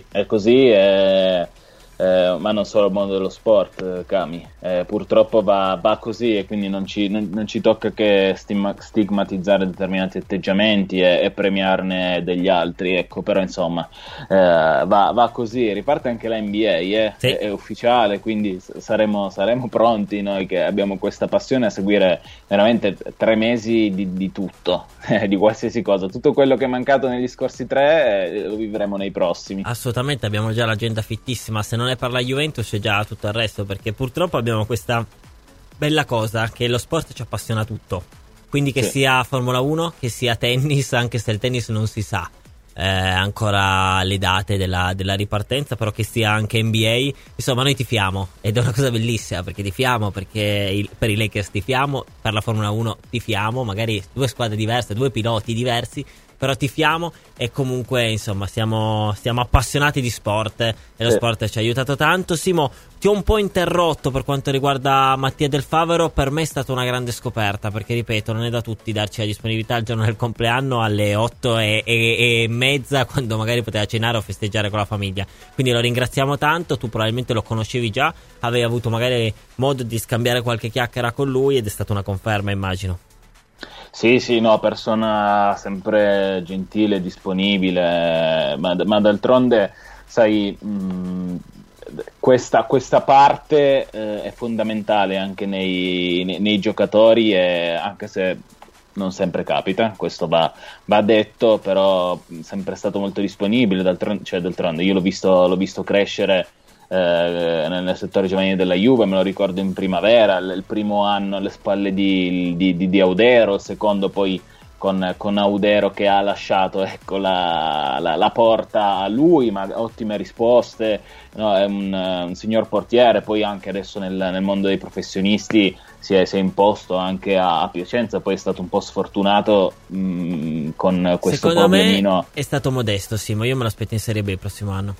S4: ma non solo il mondo dello sport, Cami, purtroppo va così, e quindi non ci tocca che stigmatizzare determinati atteggiamenti e premiarne degli altri, ecco. Però insomma va così. Riparte anche la NBA,
S3: sì.
S4: È ufficiale, quindi saremo pronti noi che abbiamo questa passione a seguire veramente 3 mesi di tutto, di qualsiasi cosa. Tutto quello che è mancato negli scorsi 3 lo vivremo nei prossimi.
S3: Assolutamente, abbiamo già l'agenda fittissima. Se non è per la Juventus c'è già tutto il resto, perché purtroppo abbiamo questa bella cosa che lo sport ci appassiona tutto, quindi che sia Formula 1, che sia tennis, anche se il tennis non si sa ancora le date della ripartenza, però che sia anche NBA, insomma noi tifiamo, ed è una cosa bellissima, perché tifiamo, perché per i Lakers tifiamo, per la Formula 1 tifiamo, magari 2 squadre diverse, 2 piloti diversi, però tifiamo, e comunque insomma stiamo appassionati di sport, e lo sport ci ha aiutato tanto. Simo, ti ho un po' interrotto per quanto riguarda Mattia Del Favero. Per me è stata una grande scoperta, perché ripeto, non è da tutti darci la disponibilità il giorno del compleanno alle 8:30, quando magari poteva cenare o festeggiare con la famiglia, quindi lo ringraziamo tanto. Tu probabilmente lo conoscevi già, avevi avuto magari modo di scambiare qualche chiacchiera con lui, ed è stata una conferma, immagino.
S4: Sì, no, persona sempre gentile, disponibile, ma d'altronde, sai, questa parte è fondamentale anche nei giocatori, e anche se non sempre capita, questo va detto, però sempre stato molto disponibile. D'altronde io l'ho visto crescere nel settore giovanile della Juve, me lo ricordo in primavera, il primo anno alle spalle di Audero, il secondo poi con Audero che ha lasciato, ecco, la porta a lui, ma ottime risposte, no? È un signor portiere. Poi anche adesso nel mondo dei professionisti si è imposto anche a Piacenza, poi è stato un po' sfortunato con questo problemino.
S3: Secondo me è stato modesto, sì, ma io me lo aspetto in Serie B il prossimo anno.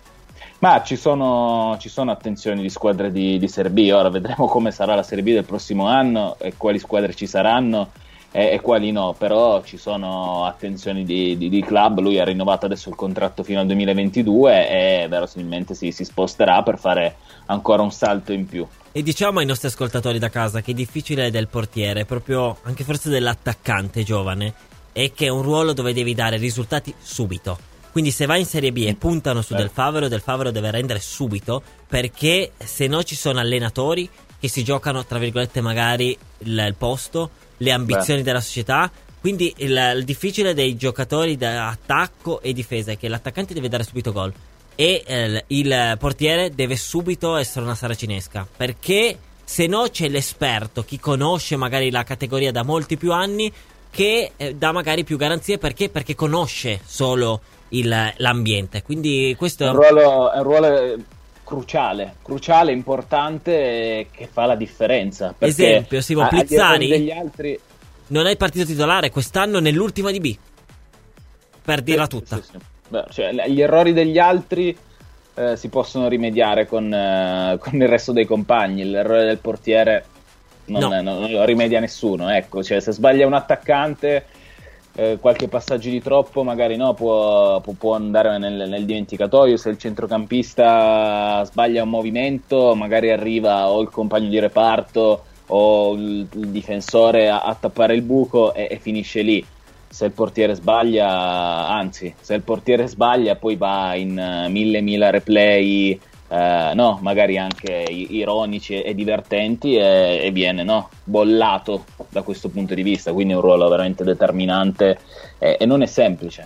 S4: Ma ci sono attenzioni di squadre di Serie B. Ora vedremo come sarà la Serie B del prossimo anno e quali squadre ci saranno e quali no, però ci sono attenzioni di club. Lui ha rinnovato adesso il contratto fino al 2022 e verosimilmente si sposterà per fare ancora un salto in più.
S3: E diciamo ai nostri ascoltatori da casa che è difficile del portiere, proprio anche forse dell'attaccante giovane, è che è un ruolo dove devi dare risultati subito. Quindi se vai in Serie B e puntano su Del Favero deve rendere subito, perché se no ci sono allenatori che si giocano, tra virgolette, magari il posto, le ambizioni della società. Quindi il difficile dei giocatori da attacco e difesa è che l'attaccante deve dare subito gol e il portiere deve subito essere una saracinesca, perché se no c'è l'esperto, chi conosce magari la categoria da molti più anni, che dà magari più garanzie perché conosce solo l'ambiente. Quindi questo
S4: è un ruolo cruciale, importante, che fa la differenza.
S3: Esempio, Simo Plizzari
S4: degli altri
S3: non è il partito titolare quest'anno nell'ultima di B, per dirla tutta.
S4: Sì. Beh, cioè, gli errori degli altri si possono rimediare con il resto dei compagni. L'errore del portiere non lo rimedia nessuno, ecco. Cioè, se sbaglia un attaccante, qualche passaggio di troppo magari può andare nel dimenticatoio. Se il centrocampista sbaglia un movimento, magari arriva o il compagno di reparto o il difensore a tappare il buco e finisce lì. Se il portiere sbaglia poi va in mille replay, magari anche ironici e divertenti, e viene bollato da questo punto di vista. Quindi è un ruolo veramente determinante e non è semplice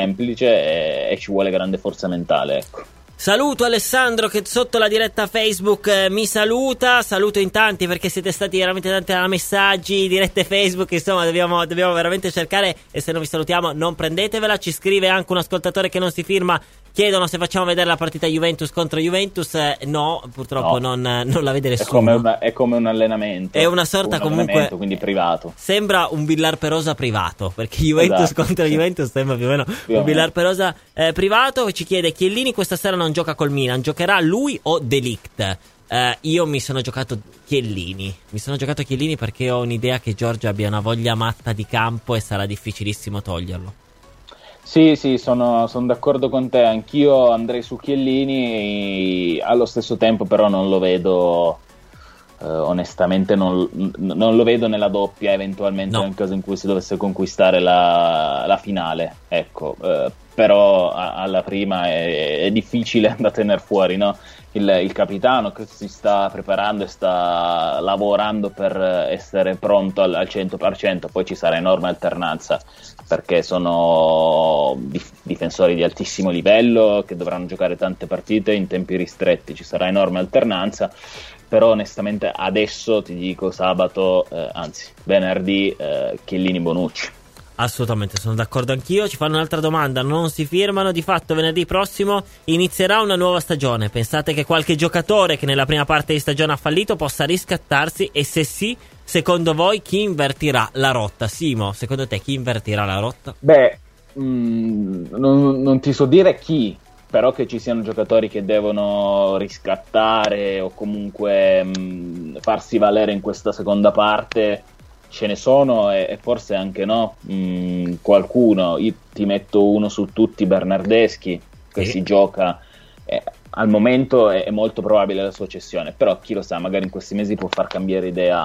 S4: e ci vuole grande forza mentale, ecco.
S3: Saluto Alessandro che sotto la diretta Facebook mi saluto in tanti, perché siete stati veramente tanti messaggi, dirette Facebook, insomma dobbiamo veramente cercare, e se non vi salutiamo non prendetevela. Ci scrive anche un ascoltatore che non si firma, chiedono se facciamo vedere la partita Juventus contro Juventus. No, purtroppo non la vede nessuno.
S4: È come un allenamento.
S3: È una sorta comunque,
S4: quindi privato.
S3: Sembra un Villar Perosa privato, perché Juventus contro Juventus sembra più o meno un Villar Perosa privato. Ci chiede: Chiellini questa sera non gioca col Milan, giocherà lui o De Ligt? Io mi sono giocato Chiellini perché ho un'idea che Giorgio abbia una voglia matta di campo e sarà difficilissimo toglierlo.
S4: Sì, sono d'accordo con te, anch'io andrei su Chiellini. Allo stesso tempo però non lo vedo, onestamente non lo vedo nella doppia, eventualmente nel caso in cui si dovesse conquistare la finale, ecco. Però alla prima è difficile da tenere fuori, no? Il capitano che si sta preparando e sta lavorando per essere pronto al 100%, poi ci sarà enorme alternanza, perché sono difensori di altissimo livello che dovranno giocare tante partite in tempi ristretti, ci sarà enorme alternanza. Però onestamente adesso ti dico venerdì Chiellini Bonucci.
S3: Assolutamente, sono d'accordo anch'io. Ci fanno un'altra domanda, non si firmano. Di fatto venerdì prossimo inizierà una nuova stagione. Pensate che qualche giocatore che nella prima parte di stagione ha fallito possa riscattarsi? E se sì, secondo voi chi invertirà la rotta? Simo, secondo te chi invertirà la rotta?
S4: Non ti so dire chi, però che ci siano giocatori che devono riscattare o comunque farsi valere in questa seconda parte, ce ne sono, e forse anche qualcuno. Io ti metto uno su tutti, Bernardeschi, che si gioca, al momento è molto probabile la sua cessione, però chi lo sa, magari in questi mesi può far cambiare idea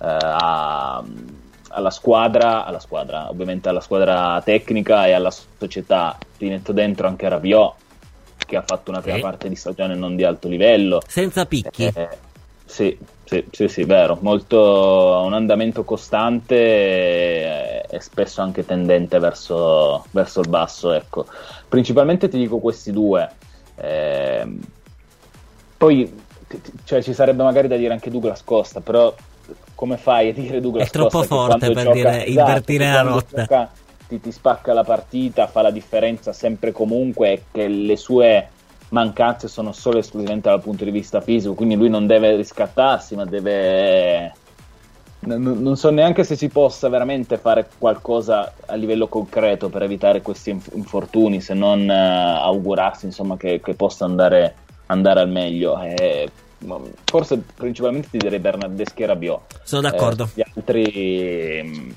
S4: alla squadra, ovviamente alla squadra tecnica e alla società. Ti metto dentro anche Rabiot, che ha fatto una prima parte di stagione non di alto livello,
S3: senza picchi.
S4: Sì, vero, molto un andamento costante e spesso anche tendente verso il basso, ecco. Principalmente ti dico questi due. Poi cioè, ci sarebbe magari da dire anche Douglas Costa, però come fai a dire Douglas Costa?
S3: È troppo forte per dire invertire la rotta.
S4: Ti spacca la partita, fa la differenza sempre e comunque, e che le sue mancanze sono solo e esclusivamente dal punto di vista fisico, quindi lui non deve riscattarsi, ma deve... Non so neanche se si possa veramente fare qualcosa a livello concreto per evitare questi infortuni, se non augurarsi insomma che possa andare al meglio. Forse principalmente ti direi Bernardeschi e Rabiot.
S3: Sono d'accordo.
S4: Gli altri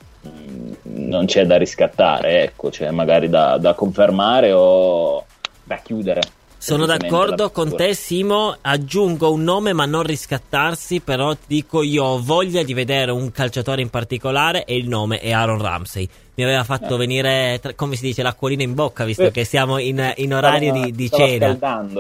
S4: non c'è da riscattare, ecco, c'è magari da confermare o da chiudere.
S3: Sono d'accordo con te, Simo. Aggiungo un nome, ma non riscattarsi. Però ti dico, io ho voglia di vedere un calciatore in particolare, e il nome è Aaron Ramsey. Mi aveva fatto venire, come si dice, l'acquolina in bocca, visto che siamo in orario di cena.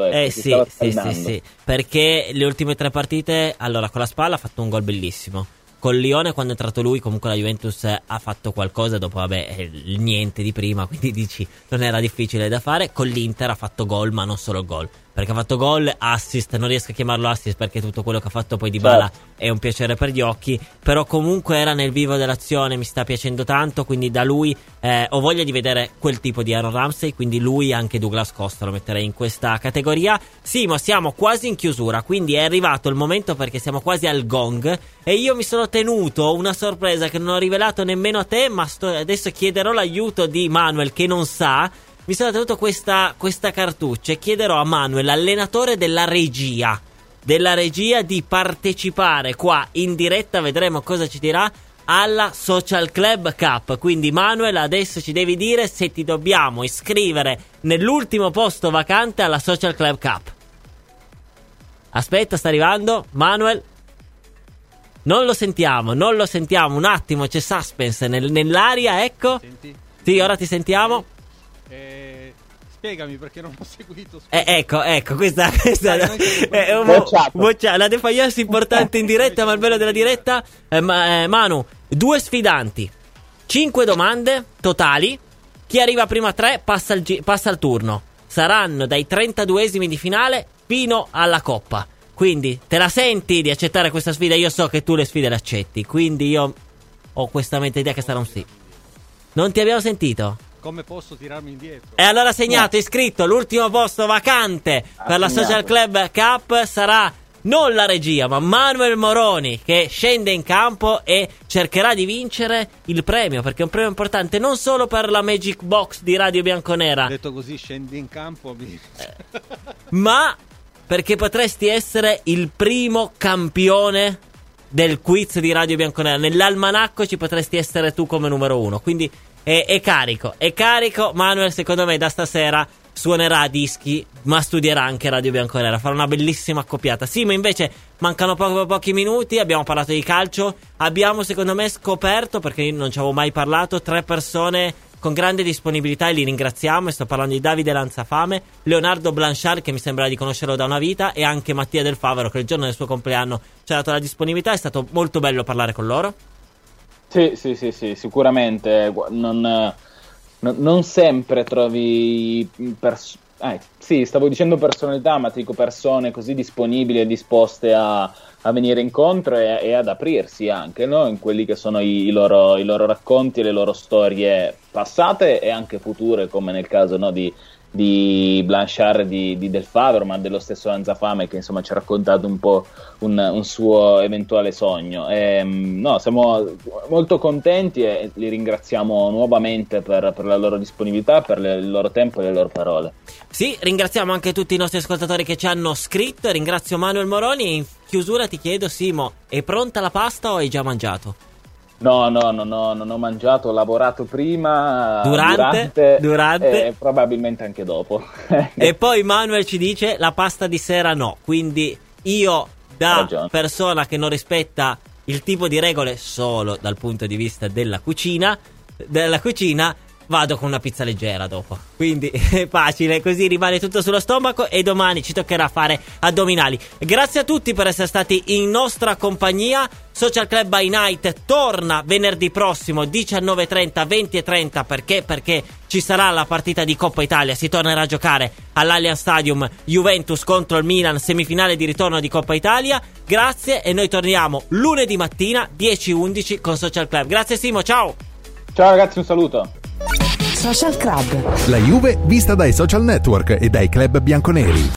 S3: Sì, perché le ultime 3 partite, allora con la Spal ha fatto un gol bellissimo. Con Lione, quando è entrato lui, comunque la Juventus ha fatto qualcosa, dopo il niente di prima, quindi dici non era difficile da fare. Con l'Inter ha fatto gol, ma non solo gol, perché ha fatto gol, assist, non riesco a chiamarlo assist perché tutto quello che ha fatto poi Dybala è un piacere per gli occhi, però comunque era nel vivo dell'azione, mi sta piacendo tanto, quindi da lui ho voglia di vedere quel tipo di Aaron Ramsey, quindi lui e anche Douglas Costa lo metterei in questa categoria. Sì, ma siamo quasi in chiusura, quindi è arrivato il momento, perché siamo quasi al gong, e io mi sono tenuto una sorpresa che non ho rivelato nemmeno a te, ma adesso chiederò l'aiuto di Manuel, che non sa. Mi sono tenuto questa cartuccia e chiederò a Manuel, allenatore della regia, di partecipare qua in diretta, vedremo cosa ci dirà, alla Social Club Cup. Quindi Manuel, adesso ci devi dire se ti dobbiamo iscrivere nell'ultimo posto vacante alla Social Club Cup. Aspetta, sta arrivando Manuel. Non lo sentiamo, un attimo, c'è suspense nell'aria, ecco.
S10: Senti?
S3: Sì, ora ti sentiamo.
S10: Spiegami, perché non ho seguito.
S3: Ecco, questa è una defaillance importante in diretta, ma il bello della diretta. Manu, 2 sfidanti, 5 domande totali. Chi arriva prima a 3 passa il turno. Saranno dai 32esimi di finale fino alla Coppa. Quindi te la senti di accettare questa sfida? Io so che tu le sfide le accetti, quindi io ho questa mente idea che sarà un sì. Non ti abbiamo sentito?
S10: Come posso tirarmi indietro?
S3: E allora segnato, iscritto, l'ultimo posto vacante per la Social Club Cup sarà non la regia, ma Manuel Moroni, che scende in campo e cercherà di vincere il premio, perché è un premio importante non solo per la Magic Box di Radio Bianconera.
S10: Detto così, scendi in campo
S3: ma perché potresti essere il primo campione del quiz di Radio Bianconera. Nell'almanacco ci potresti essere tu come numero 1, quindi è carico. Manuel, secondo me da stasera suonerà dischi, ma studierà anche Radio Bianconera, farà una bellissima accoppiata. Sì, ma invece mancano pochi minuti, abbiamo parlato di calcio, abbiamo secondo me scoperto, perché io non ci avevo mai parlato, 3 persone con grande disponibilità, e li ringraziamo. E sto parlando di Davide Lanzafame, Leonardo Blanchard, che mi sembra di conoscerlo da una vita, e anche Mattia Del Favero, che il giorno del suo compleanno ci ha dato la disponibilità. È stato molto bello parlare con loro.
S4: Sì, sicuramente. Non sempre trovi stavo dicendo personalità, ma ti dico persone così disponibili e disposte a venire incontro e ad aprirsi anche, no? In quelli che sono i loro racconti e le loro storie passate e anche future, come nel caso, no, di Blanchard, di Del Favero, ma dello stesso Lanzafame, che insomma ci ha raccontato un po' un suo eventuale sogno. Siamo molto contenti e li ringraziamo nuovamente per la loro disponibilità, per il loro tempo e le loro parole.
S3: Sì, ringraziamo anche tutti i nostri ascoltatori che ci hanno scritto, e ringrazio Manuel Moroni. E in chiusura ti chiedo, Simo, è pronta la pasta o hai già mangiato?
S4: No, non ho mangiato, ho lavorato prima,
S3: durante
S4: e probabilmente anche dopo.
S3: E poi Manuel ci dice la pasta di sera no, quindi io da persona che non rispetta il tipo di regole solo dal punto di vista della cucina vado con una pizza leggera dopo, quindi è facile, così rimane tutto sullo stomaco e domani ci toccherà fare addominali. Grazie a tutti per essere stati in nostra compagnia. Social Club by Night torna venerdì prossimo 19:30, 20:30, perché ci sarà la partita di Coppa Italia, si tornerà a giocare all'Allianz Stadium, Juventus contro il Milan, semifinale di ritorno di Coppa Italia. Grazie, e noi torniamo lunedì mattina 10-11 con Social Club. Grazie Simo, ciao!
S4: Ciao ragazzi, un saluto.
S7: Social Club.
S2: La Juve vista dai social network e dai club bianconeri.